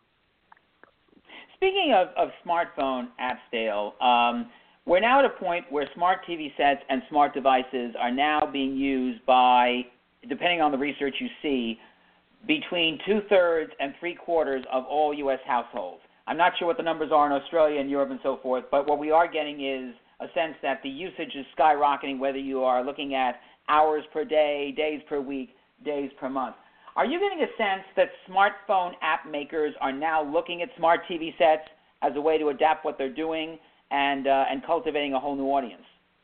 Speaking of, of smartphone apps, Dale, um, we're now at a point where smart T V sets and smart devices are now being used by, depending on the research you see, between two-thirds and three-quarters of all U S households. I'm not sure what the numbers are in Australia and Europe and so forth, but what we are getting is a sense that the usage is skyrocketing, whether you are looking at hours per day, days per week, days per month. Are you getting a sense that smartphone app makers are now looking at smart T V sets as a way to adapt what they're doing and uh, and cultivating a whole new audience?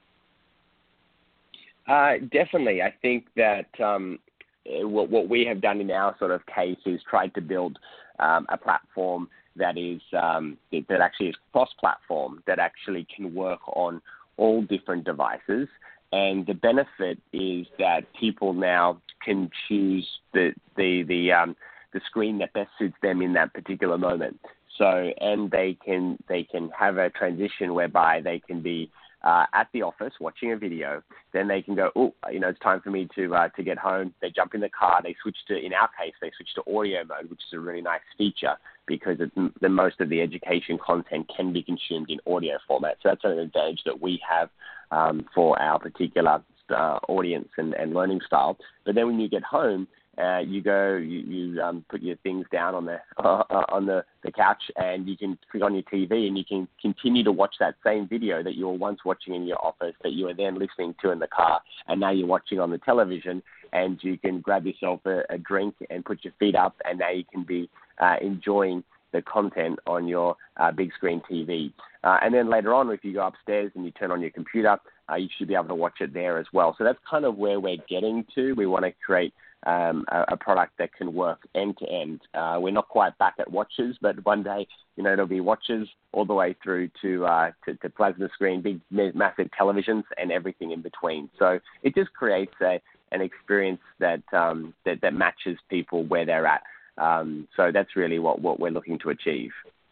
Uh, definitely. I think that um, what, what we have done in our sort of case is tried to build um, a platform that is um, that actually is cross-platform, that actually can work on all different devices. And the benefit is that people now can choose the the the um, the screen that best suits them in that particular moment. So, and they can they can have a transition whereby they can be uh, at the office watching a video. Then they can go, oh, you know, it's time for me to uh, to get home. They jump in the car. They switch to, in our case, they switch to audio mode, which is a really nice feature because it's, the most of the education content can be consumed in audio format. So that's an advantage that we have um, for our particular uh, audience and, and learning style. But then when you get home, Uh, you go, you, you um, put your things down on the uh, on the, the couch, and you can click on your T V, and you can continue to watch that same video that you were once watching in your office, that you were then listening to in the car, and now you're watching on the television, and you can grab yourself a, a drink and put your feet up, and now you can be uh, enjoying the content on your uh, big screen T V. Uh, and then later on, if you go upstairs and you turn on your computer, uh, you should be able to watch it there as well. So that's kind of where we're getting to. We want to create um, a, a product that can work end to end. Uh, we're not quite back at watches, but one day, you know, there'll be watches all the way through to, uh, to, to plasma screen, big, massive televisions, and everything in between. So it just creates a, an experience that, um, that that matches people where they're at. Um, so that's really what, what we're looking to achieve.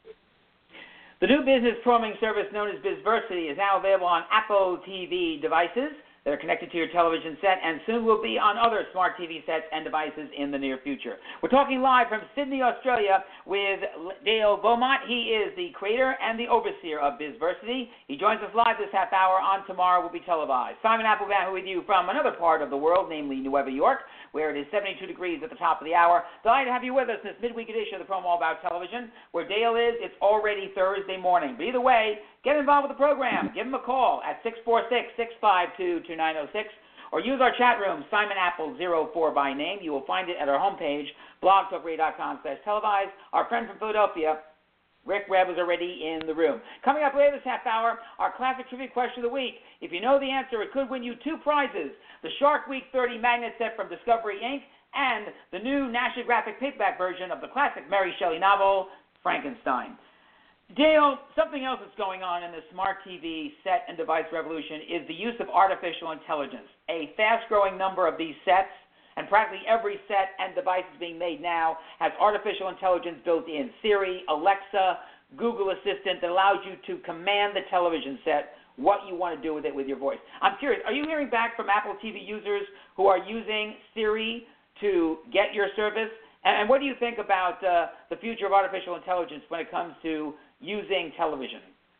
The new business programming service known as BizVersity is now available on Apple T V devices that are connected to your television set, and soon will be on other smart T V sets and devices in the near future. We're talking live from Sydney, Australia, with Dale Beaumont. He is the creator and the overseer of BizVersity. He joins us live this half hour. On tomorrow will be televised. Simon Applebaum with you from another part of the world, namely Nueva York, where it is seventy-two degrees at the top of the hour. Delighted to have you with us in this midweek edition of the program All About Television. Where Dale is, it's already Thursday morning. But either way, get involved with the program. Give him a call at six four six, six five two, two nine zero six or use our chat room, Simon Apple zero four by name. You will find it at our homepage, blog talk radio dot com slash televised. Our friend from Philadelphia, Rick Webb, is already in the room. Coming up later this half hour, our classic trivia question of the week. If you know the answer, it could win you two prizes: the Shark Week thirty magnet set from Discovery Incorporated and the new National Geographic paperback version of the classic Mary Shelley novel, Frankenstein. Dale, something else that's going on in the smart T V set and device revolution is the use of artificial intelligence. A fast-growing number of these sets, and practically every set and device that's being made now, has artificial intelligence built in. Siri, Alexa, Google Assistant that allows you to command the television set what you want to do with it with your voice. I'm curious, are you hearing back from Apple T V users who are using Siri to get your service? And what do you think about uh, the future of artificial intelligence when it comes to using television?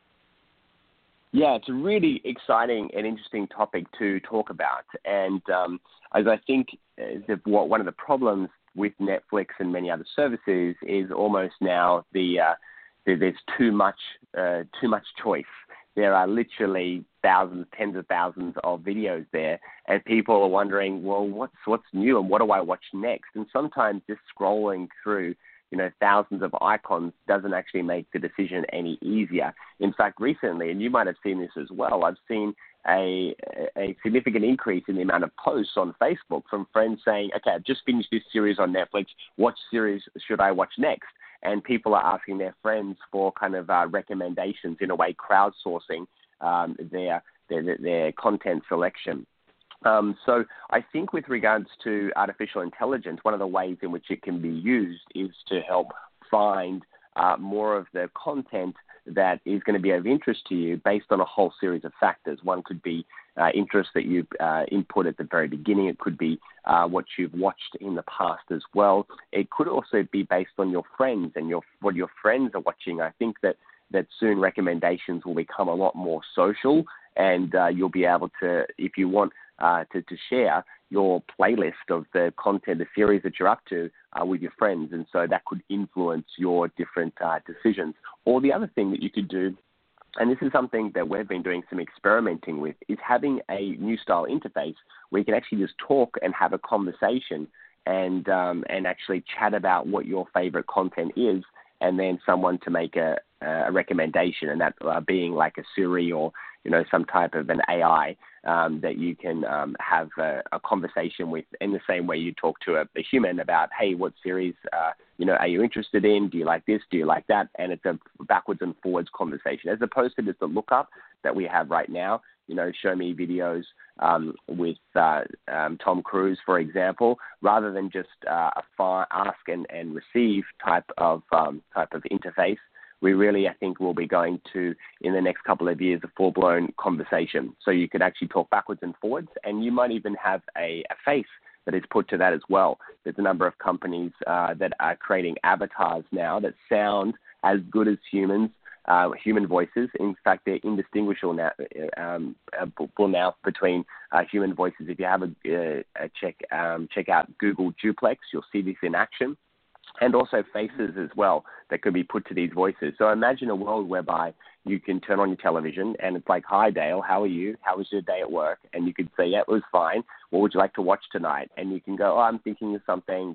Yeah, it's a really exciting and interesting topic to talk about. And um, as I think uh, the, what, one of the problems with Netflix and many other services is almost now the, uh, the there's too much uh, too much choice. There are literally thousands, tens of thousands of videos there, and people are wondering, well, what's what's new and what do I watch next? And sometimes just scrolling through, you know, thousands of icons doesn't actually make the decision any easier. In fact, recently, and you might have seen this as well, I've seen a, a significant increase in the amount of posts on Facebook from friends saying, okay, I've just finished this series on Netflix. What series should I watch next? And people are asking their friends for kind of uh, recommendations, in a way, crowdsourcing um, their, their their content selection. Um, so I think with regards to artificial intelligence, one of the ways in which it can be used is to help find uh, more of the content that is going to be of interest to you based on a whole series of factors. One could be uh, interest that you uh, input at the very beginning. It could be uh, what you've watched in the past as well. It could also be based on your friends and your what your friends are watching. I think that, that soon recommendations will become a lot more social, and uh, you'll be able to, if you want uh, to, to share your playlist of the content, the series that you're up to uh, with your friends. And so that could influence your different uh, decisions. Or the other thing that you could do, and this is something that we've been doing some experimenting with, is having a new style interface where you can actually just talk and have a conversation and um, and actually chat about what your favorite content is, and then someone to make a, a recommendation, and that uh, being like a Siri or, you know, some type of an A I um, that you can um, have a, a conversation with in the same way you talk to a, a human about, hey, what series, uh, you know, are you interested in? Do you like this? Do you like that? And it's a backwards and forwards conversation, as opposed to just the lookup that we have right now. You know, show me videos um, with uh, um, Tom Cruise, for example, rather than just uh, a far ask and, and receive type of um, type of interface. We really, I think, will be going to, in the next couple of years, a full-blown conversation. So you could actually talk backwards and forwards, and you might even have a, a face that is put to that as well. There's a number of companies uh, that are creating avatars now that sound as good as humans, uh, human voices. In fact, they're indistinguishable now, um, now between uh, human voices. If you have a, a check, um, check out Google Duplex, you'll see this in action. And also faces as well that could be put to these voices. So imagine a world whereby you can turn on your television and it's like, hi, Dale, how are you? How was your day at work? And you could say, yeah, it was fine. What would you like to watch tonight? And you can go, oh, I'm thinking of something that,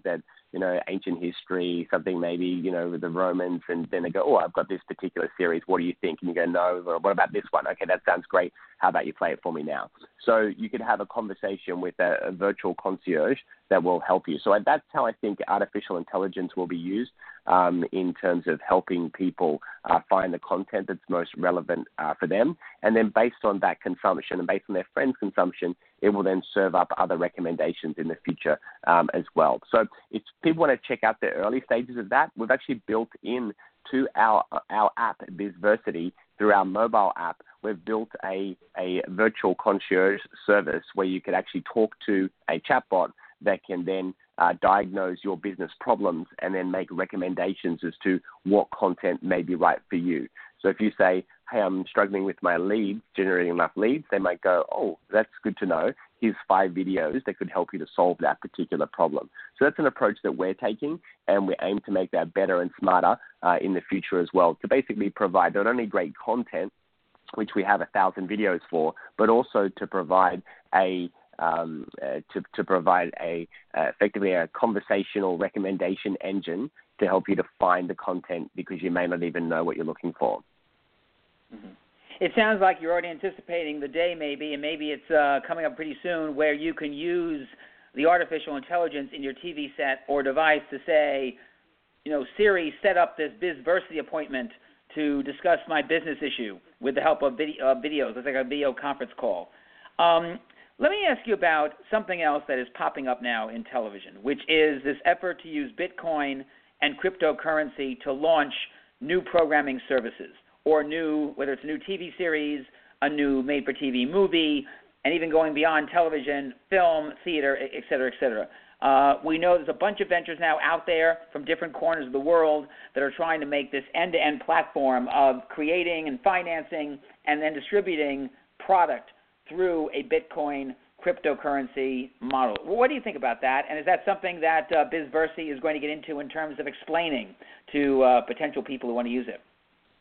you know, ancient history, something maybe, you know, with the Romans, and then they go, oh, I've got this particular series. What do you think? And you go, no, or what about this one? Okay, that sounds great. How about you play it for me now? So you could have a conversation with a, a virtual concierge that will help you. So that's how I think artificial intelligence will be used um, in terms of helping people uh, find the content that's most relevant uh, for them. And then based on that consumption and based on their friends' consumption, it will then serve up other recommendations in the future um, as well. So if people want to check out the early stages of that, we've actually built in to our our app, BizVersity, through our mobile app, we've built a, a virtual concierge service where you can actually talk to a chatbot that can then uh, diagnose your business problems and then make recommendations as to what content may be right for you. So if you say, hey, I'm struggling with my leads, generating enough leads, they might go, oh, that's good to know. Here's five videos that could help you to solve that particular problem. So that's an approach that we're taking, and we aim to make that better and smarter uh, in the future as well, to basically provide not only great content, which we have a thousand videos for, but also to provide a um, uh, to, to provide a uh, effectively a conversational recommendation engine to help you to find the content because you may not even know what you're looking for. Mm-hmm. It sounds like you're already anticipating the day maybe, and maybe it's uh, coming up pretty soon, where you can use the artificial intelligence in your T V set or device to say, you know, Siri, set up this BizVersity appointment to discuss my business issue with the help of video, uh, videos. It's like a video conference call. Um, let me ask you about something else that is popping up now in television, which is this effort to use Bitcoin and cryptocurrency to launch new programming services, or new, whether it's a new T V series, a new made-for-T V movie, and even going beyond television, film, theater, et cetera, et cetera. Uh, we know there's a bunch of ventures now out there from different corners of the world that are trying to make this end-to-end platform of creating and financing and then distributing product through a Bitcoin cryptocurrency model. What do you think about that? And is that something that uh, BizVersity is going to get into in terms of explaining to uh, potential people who want to use it?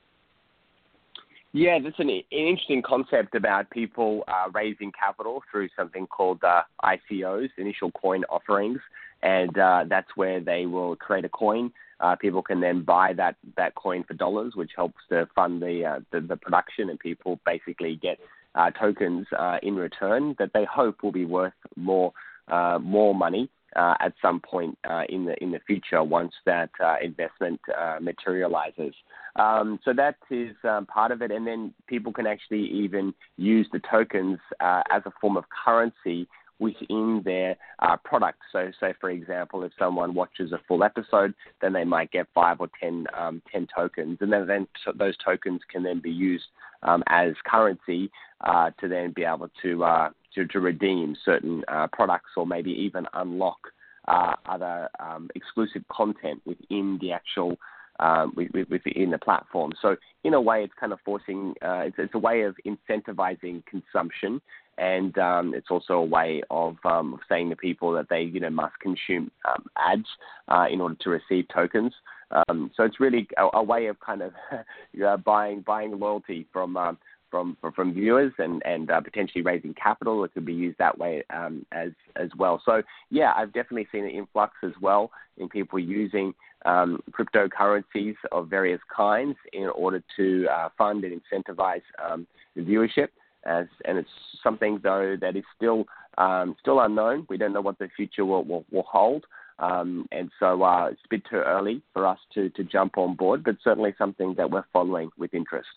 Yeah, that's an, an interesting concept about people uh, raising capital through something called uh, I C Os, initial coin offerings, and uh, that's where they will create a coin. Uh, people can then buy that, that coin for dollars, which helps to fund the uh, the, the production, and people basically get uh, tokens uh, in return that they hope will be worth more uh, more money uh, at some point uh, in the in the future once that uh, investment uh, materializes. Um, so that is um, part of it, and then people can actually even use the tokens uh, as a form of currency within their uh, product. So, say for example, if someone watches a full episode, then they might get five or ten, um, ten tokens, and then, then t- those tokens can then be used um, as currency uh, to then be able to uh, to, to redeem certain uh, products, or maybe even unlock uh, other um, exclusive content within the actual Um, within the platform. So in a way, it's kind of forcing, uh, it's, it's a way of incentivizing consumption, and um, it's also a way of um, saying to people that they, you know, must consume um, ads uh, in order to receive tokens. Um, so it's really a, a way of kind of uh, buying buying loyalty from um, from from viewers, and and uh, potentially raising capital. It could be used that way um, as as well. So yeah, I've definitely seen an influx as well in people using um, cryptocurrencies of various kinds in order to uh, fund and incentivize um, viewership. As and it's something though that is still um, still unknown. We don't know what the future will will, will hold. Um, and so uh, it's a bit too early for us to, to jump on board, but certainly something that we're following with interest.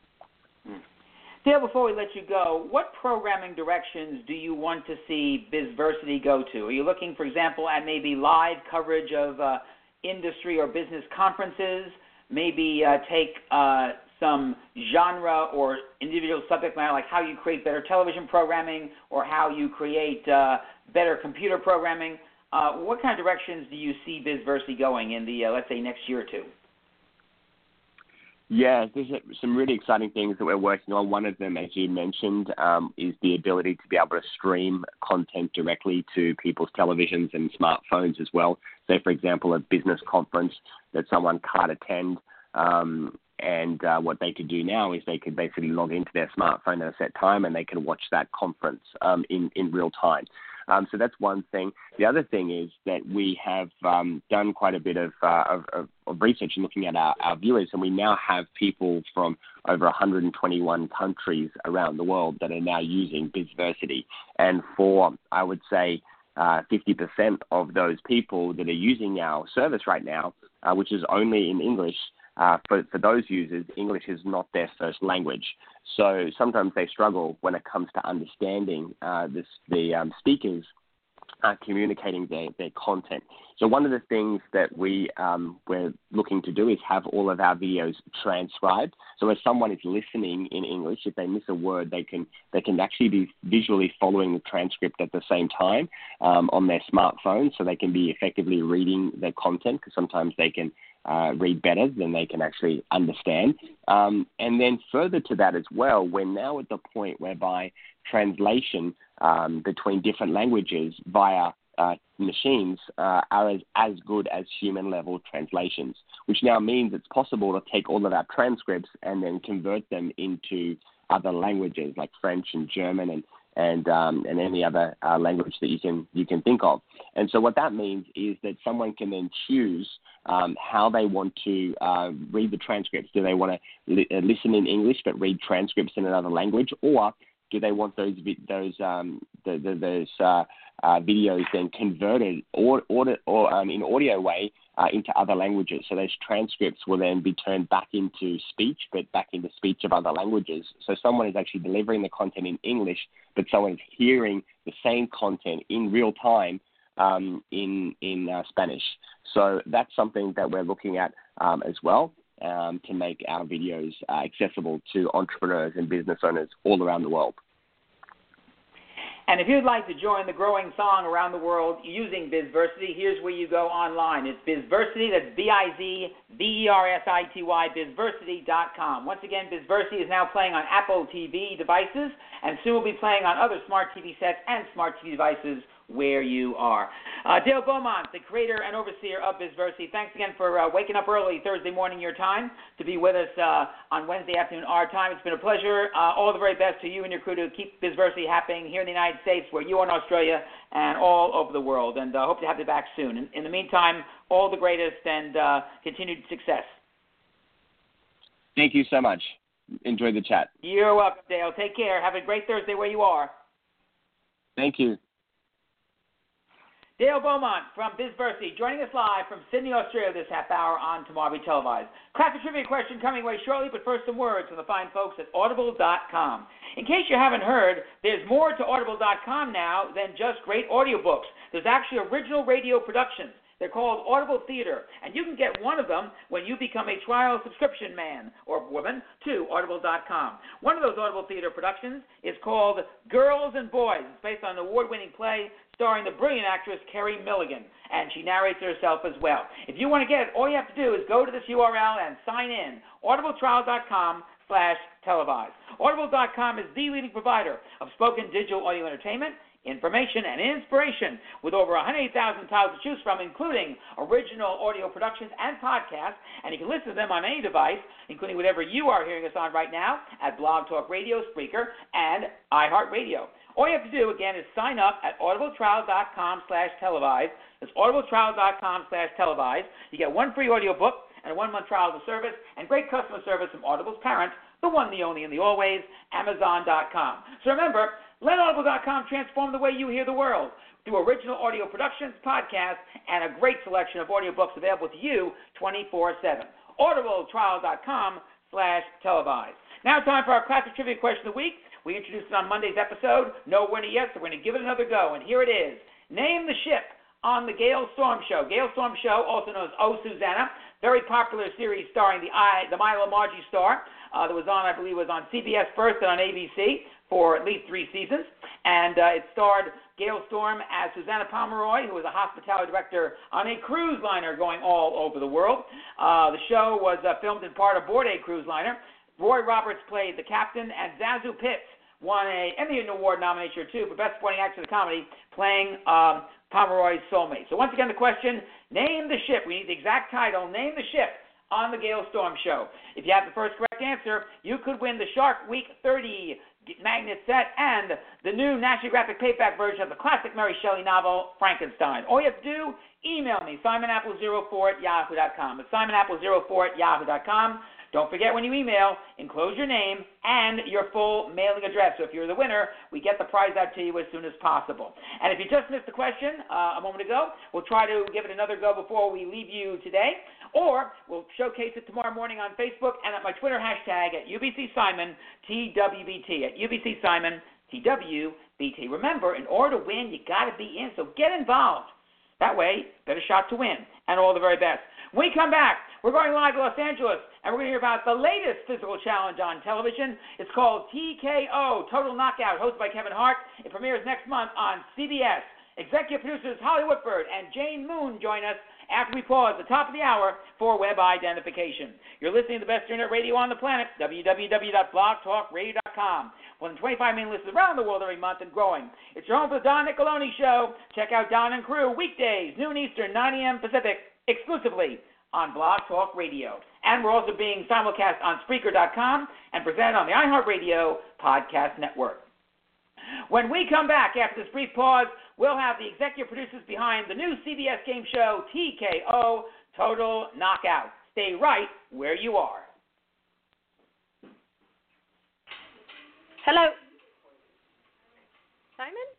Mm. Dale, before we let you go, what programming directions do you want to see BizVersity go to? Are you looking, for example, at maybe live coverage of uh, industry or business conferences, maybe uh, take uh, some genre or individual subject matter, like how you create better television programming or how you create uh, better computer programming? Uh, what kind of directions do you see BizVersity going in the, uh, let's say, next year or two? Yeah, there's some really exciting things that we're working on. One of them, as you mentioned, um, is the ability to be able to stream content directly to people's televisions and smartphones as well. Say, for example, a business conference that someone can't attend, um, and uh, what they could do now is they could basically log into their smartphone at a set time and they can watch that conference um, in, in real time. Um, so that's one thing. The other thing is that we have um, done quite a bit of, uh, of, of, of research in looking at our, our viewers, and we now have people from over one hundred twenty-one countries around the world that are now using BizVersity. And for, I would say, uh, fifty percent of those people that are using our service right now, uh, which is only in English, uh, for, for those users, English is not their first language. So sometimes they struggle when it comes to understanding uh, this, the um, speakers uh, communicating their, their content. So one of the things that we, um, we're looking to do is have all of our videos transcribed. So if someone is listening in English, if they miss a word, they can they can actually be visually following the transcript at the same time um, on their smartphone, so they can be effectively reading the content, because sometimes they can uh, read better than they can actually understand. Um, and then further to that as well, we're now at the point whereby translation um, between different languages via Uh, machines uh, are as, as good as human-level translations, which now means it's possible to take all of our transcripts and then convert them into other languages like French and German and and um, and any other uh, language that you can you can think of. And so what that means is that someone can then choose um, how they want to uh, read the transcripts. Do they want to li- listen in English but read transcripts in another language, or do they want those those um, the, the, those uh, uh, videos then converted or, or, or um, in audio way uh, into other languages? So those transcripts will then be turned back into speech, but back into speech of other languages. So someone is actually delivering the content in English, but someone is hearing the same content in real time um, in in uh, Spanish. So that's something that we're looking at um, as well. Um, to make our videos uh, accessible to entrepreneurs and business owners all around the world. And if you'd like to join the growing song around the world using BizVersity, here's where you go online. It's BizVersity, that's B I Z V E R S I T Y, bizversity dot com. Once again, BizVersity is now playing on Apple T V devices, and soon will be playing on other smart T V sets and smart T V devices where you are. Uh, Dale Beaumont, the creator and overseer of BizVersity, thanks again for uh, waking up early Thursday morning your time to be with us uh, on Wednesday afternoon our time. It's been a pleasure. Uh, all the very best to you and your crew to keep BizVersity happening here in the United States, where you are in Australia, and all over the world. And I uh, hope to have you back soon. In, in the meantime, all the greatest and uh, continued success. Thank you so much. Enjoy the chat. You're welcome, Dale. Take care. Have a great Thursday where you are. Thank you. Dale Beaumont from BizVersity joining us live from Sydney, Australia this half hour on Tomorrow Be Televised. Crack the trivia question coming away shortly, but first some words from the fine folks at Audible dot com. In case you haven't heard, there's more to Audible dot com now than just great audiobooks. There's actually original radio productions. They're called Audible Theater, and you can get one of them when you become a trial subscription man or woman to Audible dot com. One of those Audible Theater productions is called Girls and Boys. It's based on an award-winning play starring the brilliant actress Carey Milligan, and she narrates herself as well. If you want to get it, all you have to do is go to this U R L and sign in, audible trial dot com slash televised. Audible dot com is the leading provider of spoken digital audio entertainment, information, and inspiration, with over one hundred eight thousand titles to choose from, including original audio productions and podcasts, and you can listen to them on any device, including whatever you are hearing us on right now at Blog Talk Radio, Spreaker, and iHeartRadio. All you have to do, again, is sign up at audible trial dot com slash televised. That's audible trial dot com slash televised. You get one free audio book and a one-month trial of the service, and great customer service from Audible's parent, the one, the only, and the always, Amazon dot com. So remember, let audible dot com transform the way you hear the world through original audio productions, podcasts, and a great selection of audiobooks available to you twenty-four seven. audible trial dot com slash televised. Now time for our classic trivia question of the week. We introduced it on Monday's episode. No winner yet, so we're going to give it another go. And here it is. Name the ship on the Gale Storm Show. Gale Storm Show, also known as Oh, Susanna. Very popular series starring the I, the Milo Margie star uh, that was on, I believe, was on C B S first and on A B C for at least three seasons. And uh, it starred Gale Storm as Susanna Pomeroy, who was a hospitality director on a cruise liner going all over the world. Uh, the show was uh, filmed in part aboard a cruise liner. Roy Roberts played the captain, and Zazu Pitts won a Emmy Award nomination or two for Best Supporting Actor in a Comedy, playing um, Pomeroy's soulmate. So once again, the question, name the ship. We need the exact title. Name the ship on the Gale Storm Show. If you have the first correct answer, you could win the Shark Week thirty magnet set, and the new National Geographic paperback version of the classic Mary Shelley novel, Frankenstein. All you have to do, email me, simon apple zero four at yahoo dot com. It's simon apple zero four at yahoo dot com. Don't forget when you email, enclose your name and your full mailing address. So if you're the winner, we get the prize out to you as soon as possible. And if you just missed the question uh, a moment ago, we'll try to give it another go before we leave you today. Or we'll showcase it tomorrow morning on Facebook and at my Twitter hashtag at U B C Simon T W B T, at U B C Simon T W B T. Remember, in order to win, you got to be in, so get involved. That way, better shot to win, and all the very best. When we come back, we're going live to Los Angeles, and we're going to hear about the latest physical challenge on television. It's called T K O, Total Knockout, hosted by Kevin Hart. It premieres next month on C B S. Executive producers Holly Whitford and Jane Moon join us after we pause at the top of the hour for web identification. You're listening to the best internet radio on the planet, w w w dot blog talk radio dot com. More than twenty-five million listeners around the world every month and growing. It's your home for the Don Nicoloni Show. Check out Don and Crew weekdays, noon Eastern, nine a.m. Pacific, exclusively on Blog Talk Radio. And we're also being simulcast on Spreaker dot com and presented on the iHeartRadio Podcast Network. When we come back after this brief pause, we'll have the executive producers behind the new C B S game show T K O, Total Knockout. Stay right where you are. Hello. Simon?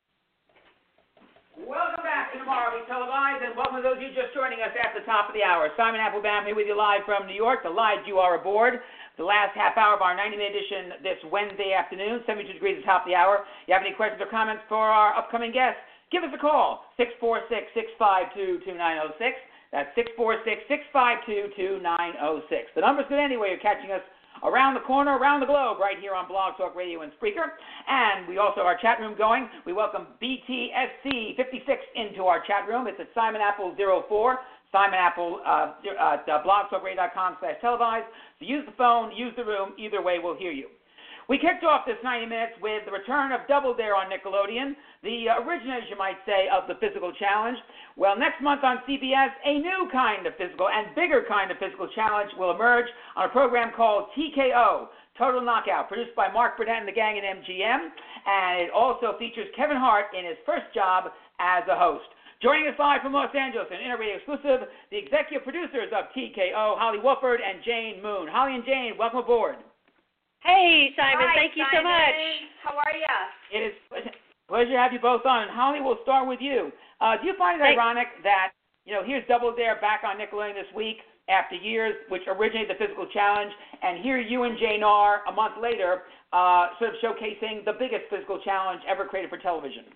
Welcome back to Tomorrow We Televise, and welcome to those of you just joining us at the top of the hour. Simon Applebaum here with you live from New York. Delighted you are aboard. The last half hour of our ninety-minute edition this Wednesday afternoon, seventy-two degrees at the top of the hour. If you have any questions or comments for our upcoming guests, give us a call, six four six, six five two, two nine zero six. That's six four six, six five two, two nine zero six. The number's good anyway. You're catching us around the corner, around the globe, right here on Blog Talk Radio and Spreaker. And we also have our chat room going. We welcome B T S C fifty-six into our chat room. It's at Simon Apple zero four, Simon Apple uh, at uh, blog talk radio dot com slash televise. So use the phone, use the room. Either way, we'll hear you. We kicked off this ninety minutes with the return of Double Dare on Nickelodeon, the uh, originators, you might say, of the physical challenge. Well, next month on C B S, a new kind of physical and bigger kind of physical challenge will emerge on a program called T K O, Total Knockout, produced by Mark Burnett and the gang at M G M, and it also features Kevin Hart in his first job as a host. Joining us live from Los Angeles, an Interradio exclusive, the executive producers of T K O, Holly Wolford and Jane Moon. Holly and Jane, welcome aboard. Hey, Simon. Hi, Thank you Simon. so much. How are you? It is a pleasure to have you both on. And Holly, we'll start with you. Uh, do you find it Thanks. ironic that, you know, here's Double Dare back on Nickelodeon this week after years, which originated the physical challenge, and here you and Jane are a month later uh, sort of showcasing the biggest physical challenge ever created for television?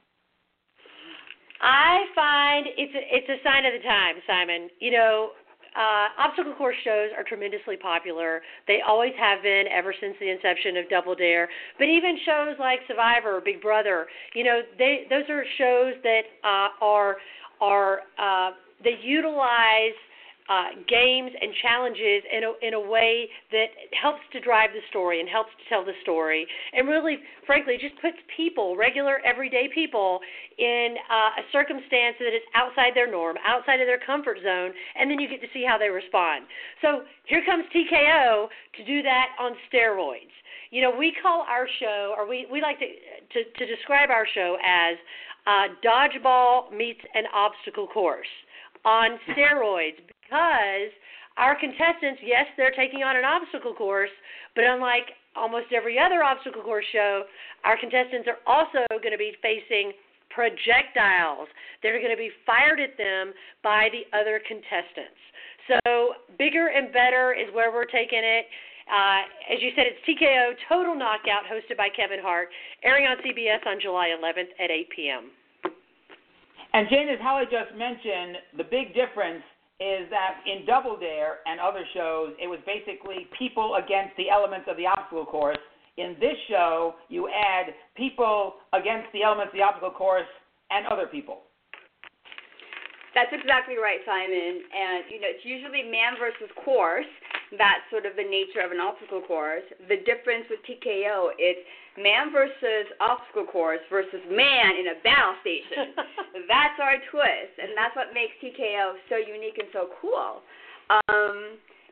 I find it's a, it's a sign of the time, Simon. You know, uh, obstacle course shows are tremendously popular. They always have been ever since the inception of Double Dare. But even shows like Survivor, Big Brother, you know, they those are shows that uh, are are uh, they utilize Uh, games and challenges in a, in a way that helps to drive the story and helps to tell the story, and really, frankly, just puts people, regular, everyday people, in uh, a circumstance that is outside their norm, outside of their comfort zone, and then you get to see how they respond. So here comes T K O to do that on steroids. You know, we call our show, or we, we like to, to, to describe our show as uh, dodgeball meets an obstacle course on steroids. Because our contestants, yes, they're taking on an obstacle course, but unlike almost every other obstacle course show, our contestants are also going to be facing projectiles that are going to be fired at them by the other contestants. So bigger and better is where we're taking it. Uh, as you said, it's T K O, Total Knockout, hosted by Kevin Hart, airing on C B S on July eleventh at eight p.m. And Jane, as Holly just mentioned, the big difference is that in Double Dare and other shows, it was basically people against the elements of the obstacle course. In this show, you add people against the elements of the obstacle course and other people. That's exactly right, Simon. And, you know, it's usually man versus course. That's sort of the nature of an obstacle course. The difference with T K O, it's man versus obstacle course versus man in a battle station. That's our twist, and that's what makes T K O so unique and so cool. Um,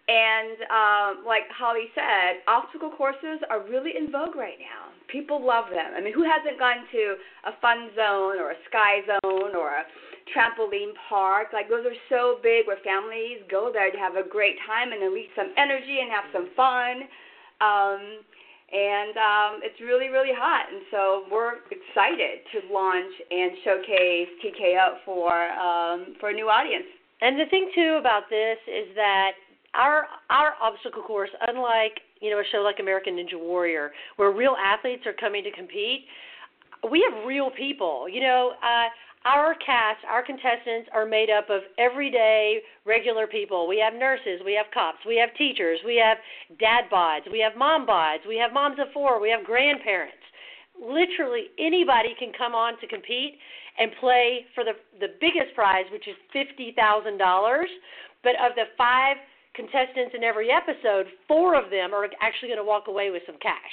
And um, like Holly said, obstacle courses are really in vogue right now. People love them. I mean, who hasn't gone to a fun zone or a sky zone or a trampoline park? Like, those are so big where families go there to have a great time and release some energy and have some fun. Um, and um, it's really, really hot. And so we're excited to launch and showcase T K O for um, for a new audience. And the thing, too, about this is that Our our obstacle course, unlike, you know, a show like American Ninja Warrior, where real athletes are coming to compete, we have real people. You know, uh, our cast, our contestants are made up of everyday, regular people. We have nurses, we have cops, we have teachers, we have dad bods, we have mom bods, we have moms of four, we have grandparents. Literally anybody can come on to compete and play for the the biggest prize, which is fifty thousand dollars. But of the five contestants in every episode, four of them are actually going to walk away with some cash.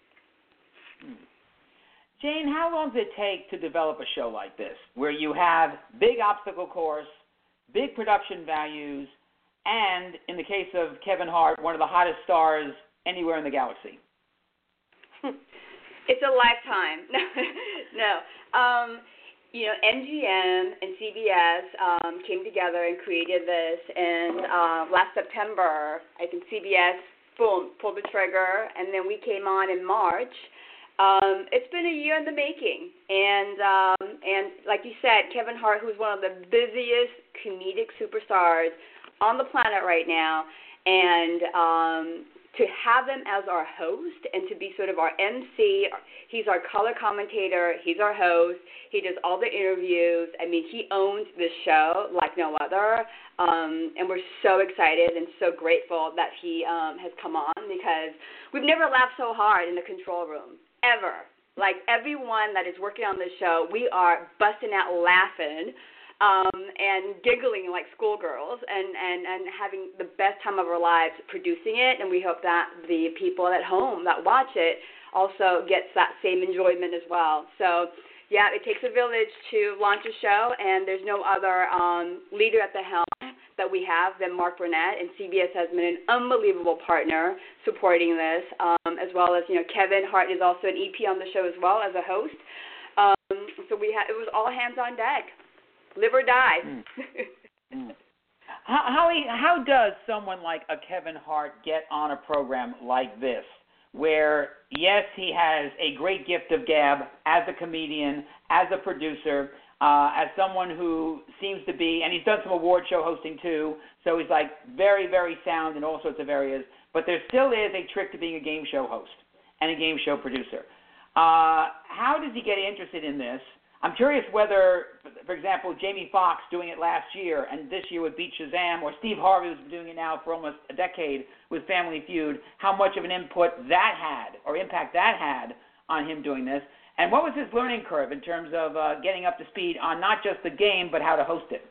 Jane, how long does it take to develop a show like this, where you have big obstacle course, big production values, and, in the case of Kevin Hart, one of the hottest stars anywhere in the galaxy? It's a lifetime. no. Um, You know, M G M and C B S um, came together and created this, and uh, last September, I think C B S, boom, pulled the trigger, and then we came on in March. Um, it's been a year in the making, and um, and like you said, Kevin Hart, who's one of the busiest comedic superstars on the planet right now, and um, to have him as our host and to be sort of our M C, he's our color commentator, he's our host, he does all the interviews. I mean, he owns this show like no other, um, and we're so excited and so grateful that he um, has come on, because we've never laughed so hard in the control room, ever. Like, everyone that is working on this show, we are busting out laughing Um, and giggling like schoolgirls, and, and, and having the best time of our lives producing it, and we hope that the people at home that watch it also gets that same enjoyment as well. So, yeah, it takes a village to launch a show, and there's no other um, leader at the helm that we have than Mark Burnett, and C B S has been an unbelievable partner supporting this, um, as well as, you know, Kevin Hart is also an E P on the show as well as a host. Um, so we ha- it was all hands on deck. Live or die. mm. Mm. How, how, he, how does someone like a Kevin Hart get on a program like this, where, yes, he has a great gift of gab as a comedian, as a producer, uh, as someone who seems to be, and he's done some award show hosting too, so he's like very, very sound in all sorts of areas, but there still is a trick to being a game show host and a game show producer. Uh, how does he get interested in this? I'm curious whether, for example, Jamie Foxx doing it last year and this year with Beat Shazam, or Steve Harvey, who's been doing it now for almost a decade with Family Feud, how much of an input that had or impact that had on him doing this, and what was his learning curve in terms of uh, getting up to speed on not just the game but how to host it?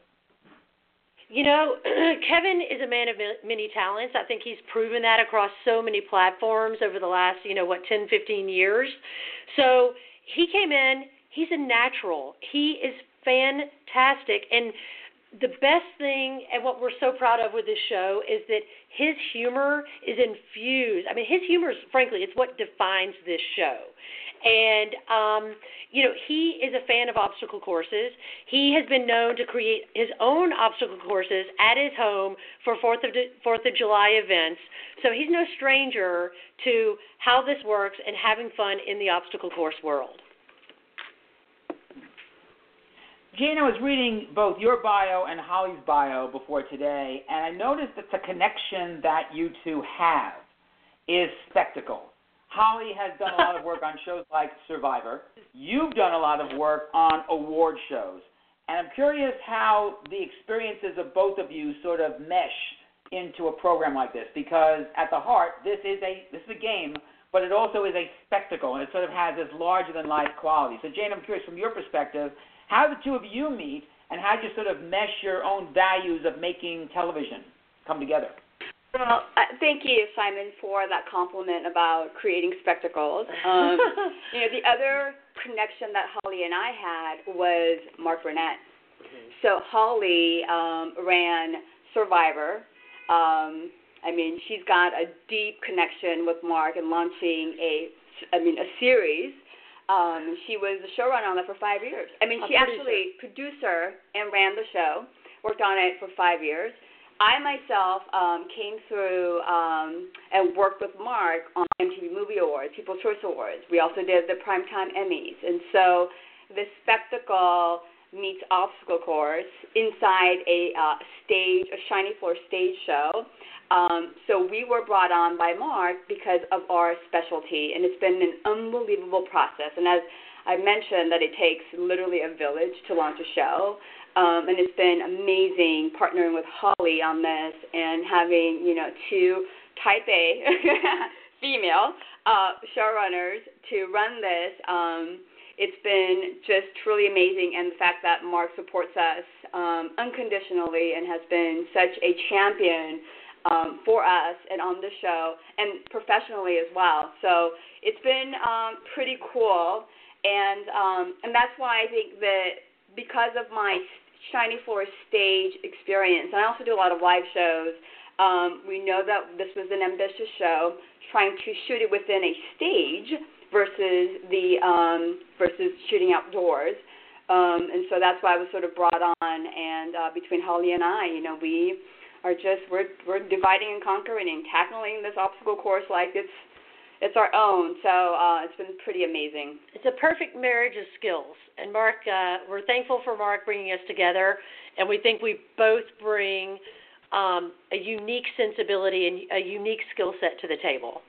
You know, Kevin is a man of many talents. I think he's proven that across so many platforms over the last, you know, what, ten, fifteen years. So he came in. He's a natural. He is fantastic. And the best thing, and what we're so proud of with this show, is that his humor is infused. I mean, his humor is, frankly, it's what defines this show. And, um, you know, he is a fan of obstacle courses. He has been known to create his own obstacle courses at his home for Fourth of, Fourth of July events. So he's no stranger to how this works and having fun in the obstacle course world. Jane, I was reading both your bio and Holly's bio before today, and I noticed that the connection that you two have is spectacle. Holly has done a lot of work on shows like Survivor. You've done a lot of work on award shows. And I'm curious how the experiences of both of you sort of mesh into a program like this, because at the heart, this is a this is a game, but it also is a spectacle, and it sort of has this larger-than-life quality. So, Jane, I'm curious from your perspective, how the two of you meet, and how you sort of mesh your own values of making television come together. Well, uh, thank you, Simon, for that compliment about creating spectacles. Um, you know, the other connection that Holly and I had was Mark Burnett. Mm-hmm. So Holly um, ran Survivor, um, I mean, she's got a deep connection with Mark and launching a, I mean, a series. Um, she was the showrunner on that for five years. I mean, she actually producer and ran the show, worked on it for five years. I myself um, came through um, and worked with Mark on M T V Movie Awards, People's Choice Awards. We also did the Primetime Emmys. And so the spectacle meets obstacle course inside a uh, stage, a Shiny Floor stage show. Um, so we were brought on by Mark because of our specialty, and it's been an unbelievable process. And as I mentioned, that it takes literally a village to launch a show, um, and it's been amazing partnering with Holly on this and having, you know, two type A female uh, showrunners to run this. Um, it's been just truly amazing, and the fact that Mark supports us um, unconditionally and has been such a champion Um, for us and on the show and professionally as well. So it's been um, pretty cool, and um, and that's why I think that because of my Shiny Floor stage experience, and I also do a lot of live shows, um, we know that this was an ambitious show, trying to shoot it within a stage versus the um, versus shooting outdoors. Um, and so that's why I was sort of brought on, and uh, between Holly and I, you know, we are just we're we're dividing and conquering and tackling this obstacle course like it's it's our own. So uh, it's been pretty amazing. It's a perfect marriage of skills. And Mark, uh, we're thankful for Mark bringing us together, and we think we both bring um, a unique sensibility and a unique skill set to the table.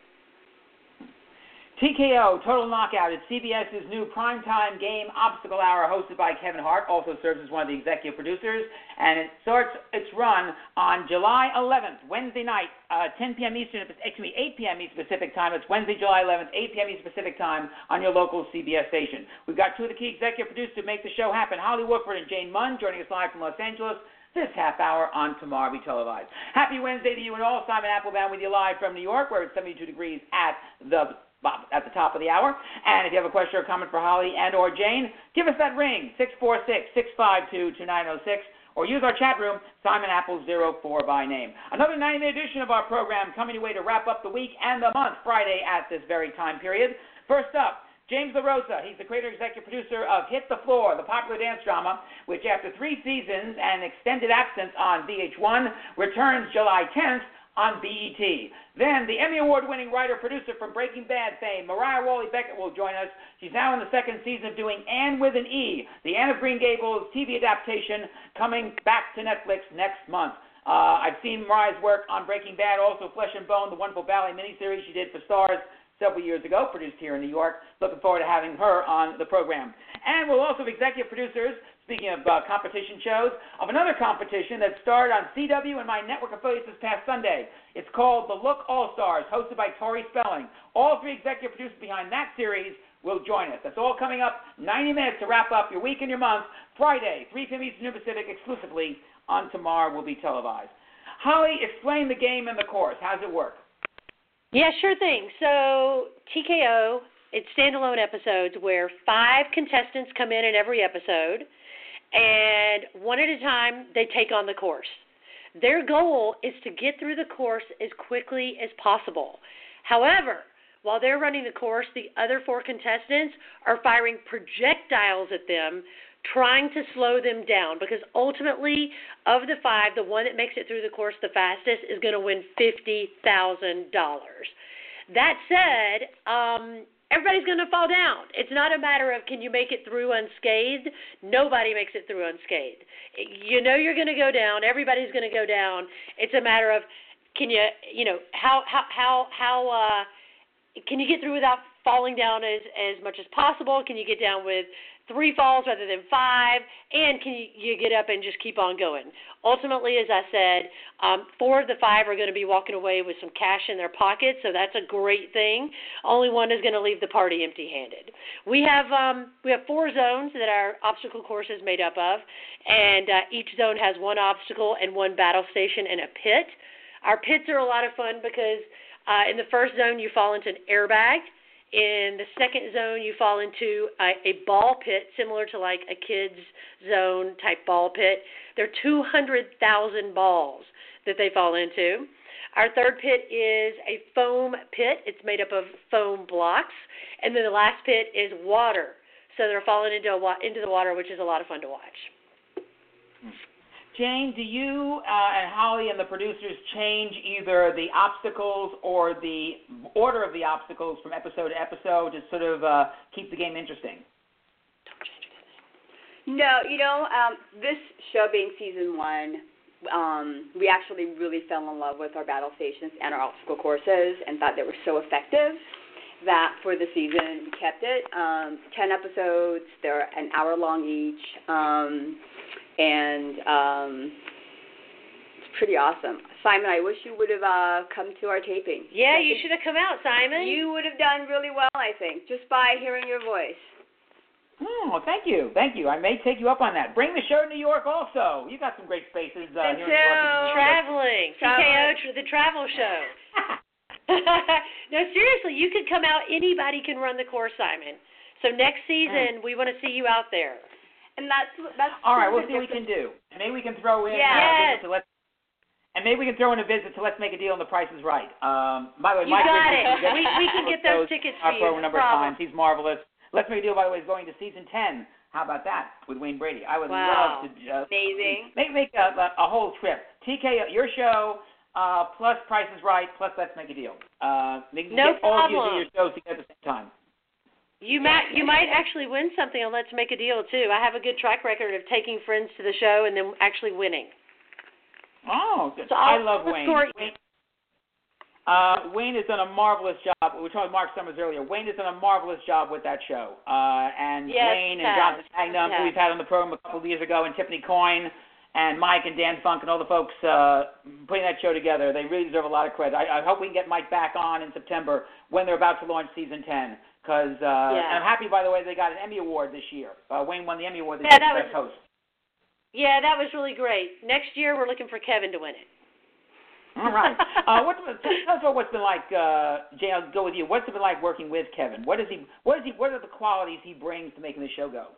T K O, Total Knockout, is CBS's new primetime game obstacle hour hosted by Kevin Hart, also serves as one of the executive producers, and it starts its run on July eleventh, Wednesday night, uh, ten p.m. Eastern, excuse me, eight p.m. Eastern Pacific time. It's Wednesday, July eleventh, eight p.m. Eastern Pacific time on your local C B S station. We've got two of the key executive producers to make the show happen, Holly Woodford and Jane Munn, joining us live from Los Angeles. This half hour on tomorrow be televised. Happy Wednesday to you and all. Simon Applebaum with you live from New York, where it's seventy-two degrees at the at the top of the hour. And if you have a question or comment for Holly and or Jane, give us that ring, six four six, six five two, two nine zero six, or use our chat room, Simon Apple zero four by name. Another ninety-minute edition of our program coming your way to wrap up the week and the month, Friday at this very time period. First up, James LaRosa. He's the creator and executive producer of Hit the Floor, the popular dance drama, which after three seasons and extended absence on V H one, returns July tenth on B E T. Then the Emmy Award-winning writer-producer from Breaking Bad fame, Mariah Wally-Beckett, will join us. She's now in the second season of doing Anne with an E, the Anne of Green Gables T V adaptation, coming back to Netflix next month. Uh, I've seen Mariah's work on Breaking Bad, also Flesh and Bone, the wonderful Ballet miniseries she did for Starz several years ago, produced here in New York. Looking forward to having her on the program. And we'll also have executive producers, speaking of uh, competition shows, of another competition that starred on C W and my network affiliates this past Sunday. It's called The Look All-Stars, hosted by Tori Spelling. All three executive producers behind that series will join us. That's all coming up, ninety minutes to wrap up your week and your month. Friday, three p.m. Eastern New Pacific, exclusively on Tomorrow will be televised. Holly, explain the game and the course. How does it work? Yeah, sure thing. So T K O, it's standalone episodes where five contestants come in in every episode, and one at a time they take on the course. Their goal is to get through the course as quickly as possible. However, while they're running the course, the other four contestants are firing projectiles at them, trying to slow them down, because ultimately, of the five, the one that makes it through the course the fastest is going to win fifty thousand dollars. That said, um, everybody's going to fall down. It's not a matter of can you make it through unscathed. Nobody makes it through unscathed. You know you're going to go down. Everybody's going to go down. It's a matter of can you, you know, how how how how uh, can you get through without falling down as as much as possible? Can you get down with three falls rather than five, and can you, you get up and just keep on going? Ultimately, as I said, um, four of the five are going to be walking away with some cash in their pockets, so that's a great thing. Only one is going to leave the party empty-handed. We have um, we have four zones that our obstacle course is made up of, and uh, each zone has one obstacle and one battle station and a pit. Our pits are a lot of fun because uh, in the first zone you fall into an airbag. In the second zone, you fall into a, a ball pit, similar to like a kid's zone type ball pit. There are two hundred thousand balls that they fall into. Our third pit is a foam pit. It's made up of foam blocks. And then the last pit is water. So they're falling into, a wa- into the water, which is a lot of fun to watch. Jane, do you uh, and Holly and the producers change either the obstacles or the order of the obstacles from episode to episode to sort of uh, keep the game interesting? No, you know, um, this show being season one, um, we actually really fell in love with our battle stations and our obstacle courses and thought they were so effective that for the season we kept it. Um, ten episodes, they're an hour long each. Um, And um, it's pretty awesome. Simon, I wish you would have uh, come to our taping. Yeah, you should have come out, Simon. You would have done really well, I think, just by hearing your voice. Oh, thank you, thank you. I may take you up on that. Bring the show to New York also. You got some great spaces uh, here in New York. Traveling, T K O, the travel show. No, seriously, you could come out. Anybody can run the course, Simon. So next season, we want to see you out there. And that's that's all right. We'll see what we can do. And maybe we can throw in yes. uh, a visit to let's, and maybe we can throw in a visit to Let's Make a Deal and The Price is Right. Um, by the way, you Mike got Richards, it. We we can get those tickets for our you. program number of times. He's marvelous. Let's Make a Deal, by the way, is going to season ten. How about that with Wayne Brady? I would wow. love to uh, amazing make make a, a, a whole trip. T K, your show. Uh, plus Price is Right. Plus Let's Make a Deal. Uh, they can no get problem. all of you to your shows together at the same time. You might you might actually win something on Let's Make a Deal, too. I have a good track record of taking friends to the show and then actually winning. Oh, good. So I love Wayne. Wayne. Uh, Wayne has done a marvelous job. We were talking Mark Summers earlier. Wayne has done a marvelous job with that show. Uh, and yes, Wayne and has. Jonathan Magnum, yes. who we've had on the program a couple of years ago, and Tiffany Coyne, and Mike and Dan Funk and all the folks uh, putting that show together, they really deserve a lot of credit. I, I hope we can get Mike back on in September when they're about to launch season ten. Because uh, yeah. and I'm happy, by the way, they got an Emmy Award this year. Uh, Wayne won the Emmy Award this yeah, year that for was, Best Host. Yeah, that was really great. Next year, we're looking for Kevin to win it. All right. uh, what's, tell us what's been like, uh, Jay, I'll go with you. What's it been like working with Kevin? What is he? What is he? What are the qualities he brings to making the show go?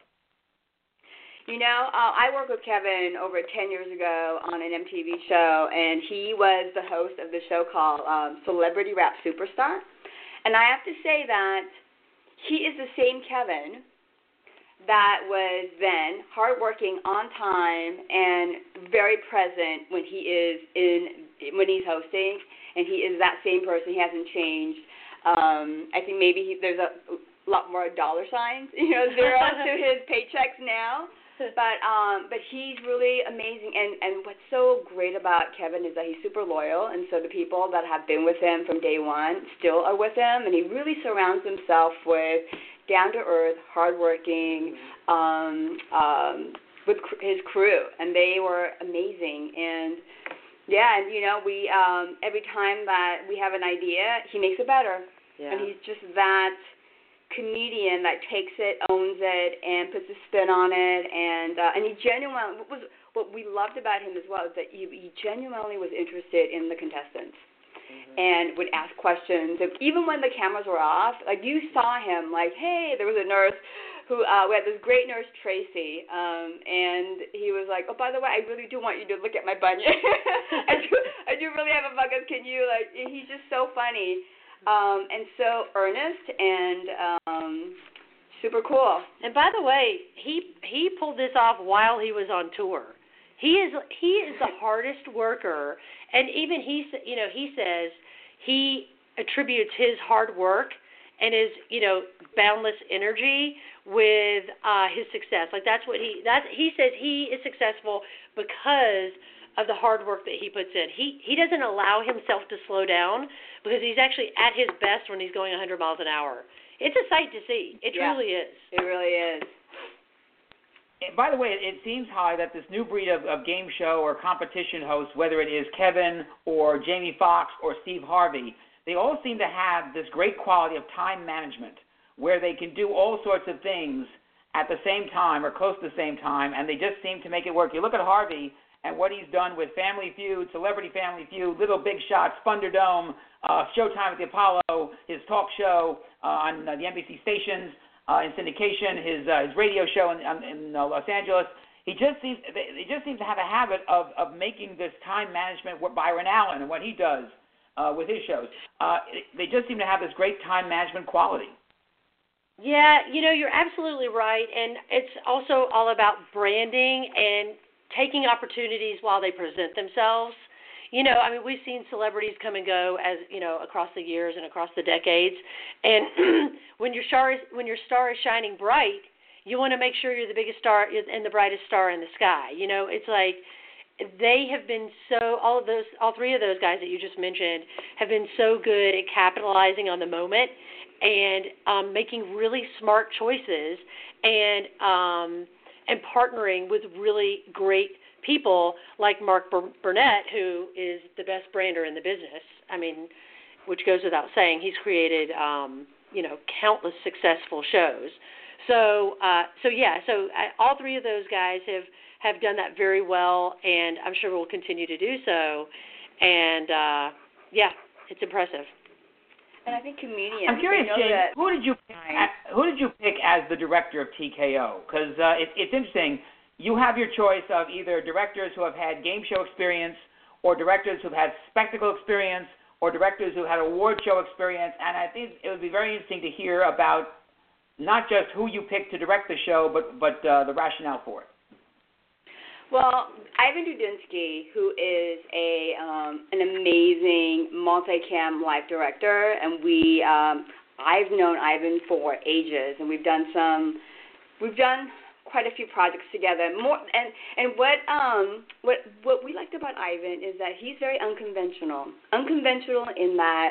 You know, uh, I worked with Kevin over ten years ago on an M T V show, and he was the host of the show called um, Celebrity Rap Superstar. And I have to say that he is the same Kevin that was then hardworking, on time, and very present when he is in when he's hosting, and he is that same person. He hasn't changed. Um, I think maybe he, there's a lot more dollar signs, you know, zeros to his paychecks now. But um, but he's really amazing, and, and what's so great about Kevin is that he's super loyal, and so the people that have been with him from day one still are with him, and he really surrounds himself with down-to-earth, hardworking, um, um, with cr- his crew, and they were amazing. And yeah, and you know, we um, every time that we have an idea, he makes it better, Yeah. and he's just that comedian that takes it, owns it, and puts a spin on it, and uh, and he genuinely what was what we loved about him as well is that he, he genuinely was interested in the contestants, mm-hmm. and would ask questions. If, even when the cameras were off, like you saw him, like, hey, there was a nurse who uh, we had this great nurse Tracy, um, and he was like, oh, by the way, I really do want you to look at my bunion. I do, I do really have a bug. Can you like? He's just so funny. Um, and so earnest and um, super cool. And by the way, he he pulled this off while he was on tour. He is he is the hardest worker, and even he you know he says he attributes his hard work and his you know boundless energy with uh, his success. Like that's what he that's he says he is successful because of the hard work that he puts in. He he doesn't allow himself to slow down because he's actually at his best when he's going one hundred miles an hour. It's a sight to see. It yeah, truly is. It really is. And by the way, it seems, Holly, that this new breed of, of game show or competition hosts, whether it is Kevin or Jamie Foxx or Steve Harvey, they all seem to have this great quality of time management where they can do all sorts of things at the same time or close to the same time, and they just seem to make it work. You look at Harvey and what he's done with Family Feud, Celebrity Family Feud, Little Big Shots, Thunderdome, uh, Showtime at the Apollo, his talk show uh, on uh, the N B C stations, uh, in syndication, his uh, his radio show in, in uh, Los Angeles. he just seems they just seems to have a habit of, of making this time management. What Byron Allen and what he does uh, with his shows, uh, they just seem to have this great time management quality. Yeah, you know, you're absolutely right, and it's also all about branding and taking opportunities while they present themselves. You know, I mean, we've seen celebrities come and go as, you know, across the years and across the decades. And when your star is, when your star is shining bright, you want to make sure you're the biggest star and the brightest star in the sky. You know, it's like they have been so, all of those, all three of those guys that you just mentioned have been so good at capitalizing on the moment and um, making really smart choices and um, and partnering with really great people like Mark Burnett, who is the best brander in the business. I mean, which goes without saying. He's created, um, you know, countless successful shows. So, uh, so yeah, so I, all three of those guys have, have done that very well, and I'm sure will continue to do so. And, uh, yeah, it's impressive. And I think comedians. I'm curious, know Jane, that who did you pick, who did you pick as the director of T K O? Because uh, it, it's interesting. You have your choice of either directors who have had game show experience, or directors who've had spectacle experience, or directors who had award show experience. And I think it would be very interesting to hear about not just who you picked to direct the show, but but uh, the rationale for it. Well, Ivan Dudinsky, who is a um, an amazing multicam live director, and we um, I've known Ivan for ages, and we've done some we've done quite a few projects together. More and and what um what what we liked about Ivan is that he's very unconventional. Unconventional in that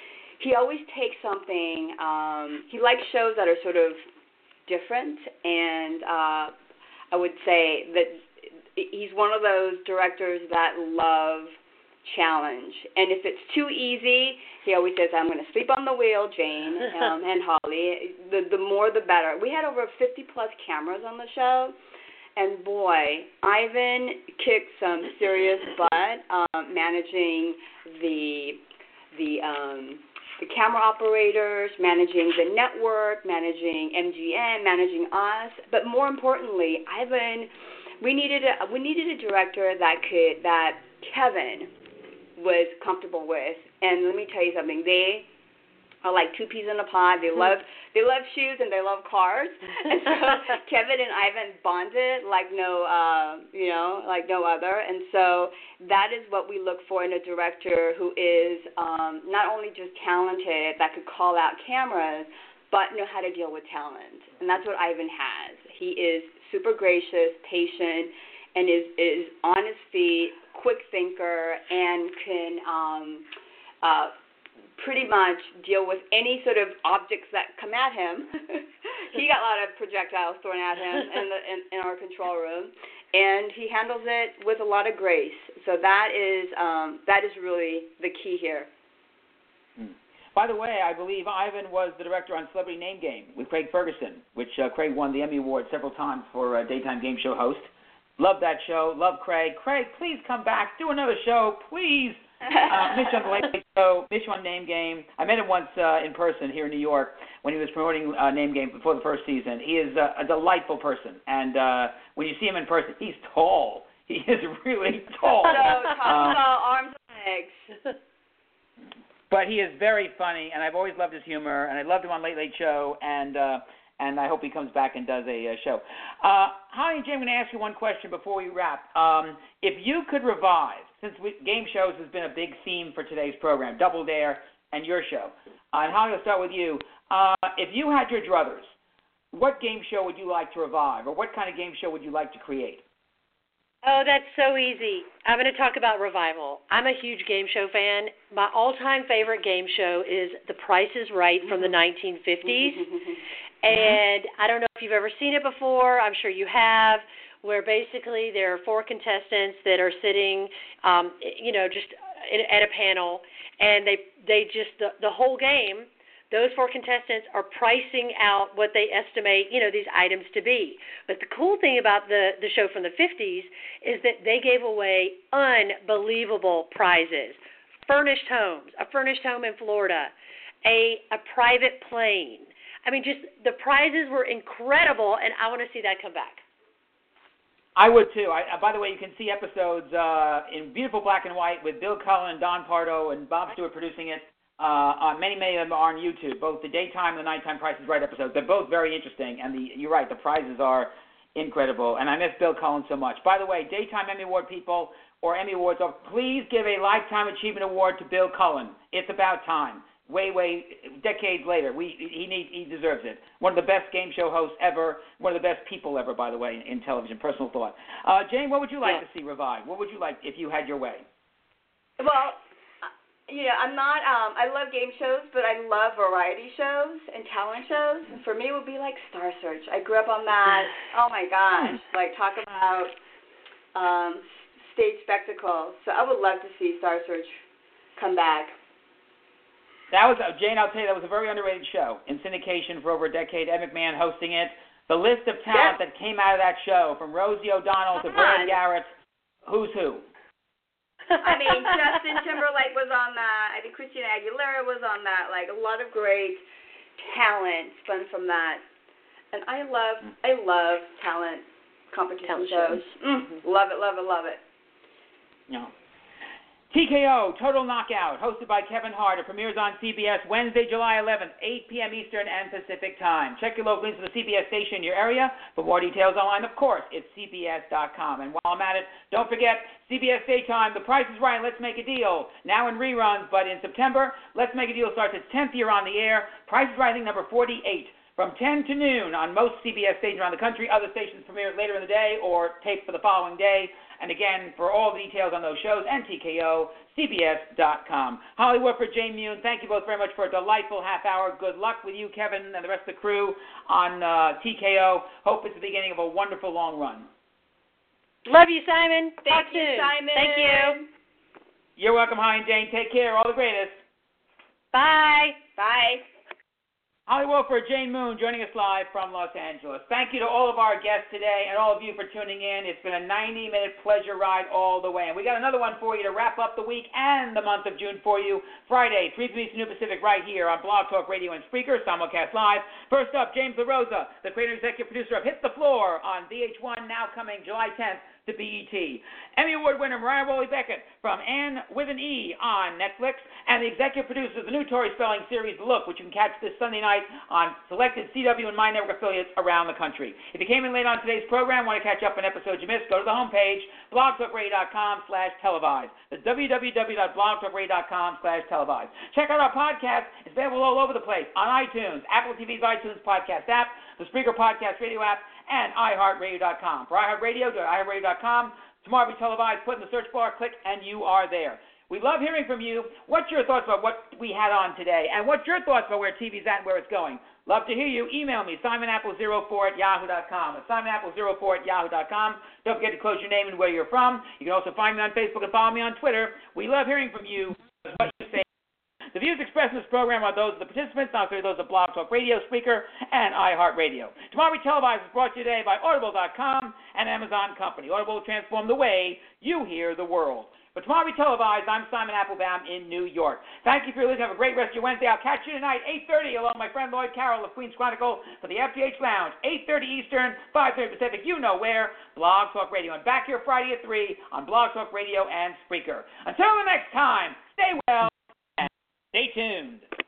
he always takes something. Um, he likes shows that are sort of different, and uh, I would say that he's one of those directors that love challenge. And if it's too easy, he always says, "I'm going to sleep on the wheel, Jane um, and Holly. The the more, the better." We had over fifty plus cameras on the show, and boy, Ivan kicked some serious butt um, managing the the um, the camera operators, managing the network, managing M G M, managing us. But more importantly, Ivan, we needed a we needed a director that could that Kevin was comfortable with. And let me tell you something, they are like two peas in a pod. They love they love shoes and they love cars. And so Kevin and Ivan bonded like no uh, you know, like no other. And so that is what we look for in a director who is um, not only just talented, that could call out cameras, but know how to deal with talent. And that's what Ivan has. He is super gracious, patient, and is, is on his feet, quick thinker, and can um, uh, pretty much deal with any sort of objects that come at him. He got a lot of projectiles thrown at him in, the, in, in our control room, and he handles it with a lot of grace. So that is um, that is really the key here. Hmm. By the way, I believe Ivan was the director on Celebrity Name Game with Craig Ferguson, which uh, Craig won the Emmy Award several times for a daytime game show host. Love that show. Love Craig. Craig, please come back. Do another show, please. Uh, miss you on the Late Late Show. Miss you on Name Game. I met him once uh, in person here in New York when he was promoting uh, Name Game before the first season. He is uh, a delightful person, and uh, when you see him in person, he's tall. He is really tall. So talk um, about arms and legs. But he is very funny, and I've always loved his humor, and I loved him on Late Late Show, and uh, and I hope he comes back and does a, a show. Uh, Holly and Jim, I'm going to ask you one question before we wrap. Um, if you could revive, since we, game shows has been a big theme for today's program, Double Dare and your show, uh, and Holly, I'll start with you. Uh, if you had your druthers, what game show would you like to revive, or what kind of game show would you like to create? Oh, that's so easy. I'm going to talk about revival. I'm a huge game show fan. My all-time favorite game show is The Price is Right from the nineteen fifties. And I don't know if you've ever seen it before. I'm sure you have, where basically there are four contestants that are sitting, um, you know, just at a panel, and they they just, the, the whole game, those four contestants are pricing out what they estimate, you know, these items to be. But the cool thing about the, the show from the fifties is that they gave away unbelievable prizes. Furnished homes, a furnished home in Florida, a, a private plane. I mean, just the prizes were incredible, and I want to see that come back. I would too. I, uh, by the way, you can see episodes uh, in beautiful black and white with Bill Cullen, Don Pardo, and Bob Stewart producing it. Uh, on many, many of them are on YouTube, both the daytime and the nighttime Price is Right episodes. They're both very interesting, and the, you're right, the prizes are incredible. And I miss Bill Cullen so much. By the way, daytime Emmy Award people or Emmy Awards, please give a Lifetime Achievement Award to Bill Cullen. It's about time. Way, way, decades later, we he needs, he deserves it. One of the best game show hosts ever. One of the best people ever, by the way, in, in television. Personal thought. Uh, Jane, what would you like yeah. to see revived? What would you like if you had your way? Well, you know, I'm not. Um, I love game shows, but I love variety shows and talent shows. And for me, it would be like Star Search. I grew up on that. Oh my gosh! Like talk about um, stage spectacle. So I would love to see Star Search come back. That was uh, Jane. I'll tell you, that was a very underrated show in syndication for over a decade. Ed McMahon hosting it. The list of talent yes. that came out of that show, from Rosie O'Donnell Come to Brad on. Garrett, who's who? I mean, Justin Timberlake was on that. I think Christina Aguilera was on that. Like, a lot of great talent spun from that. And I love, I love talent competition talent shows. shows. Mm, love it, love it, love it. No. T K O, Total Knockout, hosted by Kevin Hart. It premieres on C B S Wednesday, July eleventh, eight p.m. Eastern and Pacific Time. Check your local links to the C B S station in your area. For more details online, of course, it's C B S dot com. And while I'm at it, don't forget, C B S Daytime, The Price is Right, Let's Make a Deal. Now in reruns, but in September, Let's Make a Deal starts its tenth year on the air. Price is Right, I think, number forty-eight. From ten to noon on most C B S stations around the country. Other stations premiere later in the day or tape for the following day. And again, for all the details on those shows and T K O, C B S dot com. Holly Woodford, Jane Mune, thank you both very much for a delightful half hour. Good luck with you, Kevin, and the rest of the crew on uh, T K O. Hope it's the beginning of a wonderful long run. Love you, Simon. Thank Talk you, soon. Simon. Thank you. You're welcome, Holly and Jane. Take care. All the greatest. Bye. Bye. Holly Woodford, Jane Moon, joining us live from Los Angeles. Thank you to all of our guests today and all of you for tuning in. It's been a ninety-minute pleasure ride all the way. And we got another one for you to wrap up the week and the month of June for you. Friday, three p.m. Eastern Pacific, right here on Blog Talk Radio and Spreaker, simulcast live. First up, James LaRosa, the creator and executive producer of Hit the Floor on V H one, now coming July tenth to B E T. Emmy Award winner Mariah Wally Beckett from Anne with an E on Netflix, and the executive producer of the new Tori Spelling series, Look, which you can catch this Sunday night on selected C W and My Network affiliates around the country. If you came in late on today's program, want to catch up on episodes you missed, go to the homepage, blogtalkradio.com slash televised. That's www.blogtalkradio.com slash televised. Check out our podcast. It's available all over the place on iTunes, Apple T V's iTunes podcast app, the Spreaker Podcast Radio app, and i heart radio dot com. For iHeartRadio, go to i heart radio dot com. Tomorrow we televise, put in the search bar, click, and you are there. We love hearing from you. What's your thoughts about what we had on today? And what's your thoughts about where T V's at and where it's going? Love to hear you. Email me, simon apple zero four at yahoo dot com. It's simon apple zero four at yahoo dot com. Don't forget to close your name and where you're from. You can also find me on Facebook and follow me on Twitter. We love hearing from you. What you say. The views expressed in this program are those of the participants, not those of Blog Talk Radio, Spreaker, and iHeartRadio. Tomorrow We Televise is brought to you today by Audible dot com and Amazon Company. Audible will transform the way you hear the world. But Tomorrow We Televise, I'm Simon Applebaum in New York. Thank you for listening. Have a great rest of your Wednesday. I'll catch you tonight, eight thirty, along with my friend Lloyd Carroll of Queens Chronicle for the F T H Lounge, eight thirty Eastern, five thirty Pacific. You know where, Blog Talk Radio. And back here Friday at three on Blog Talk Radio and Spreaker. Until the next time, stay well. Stay tuned.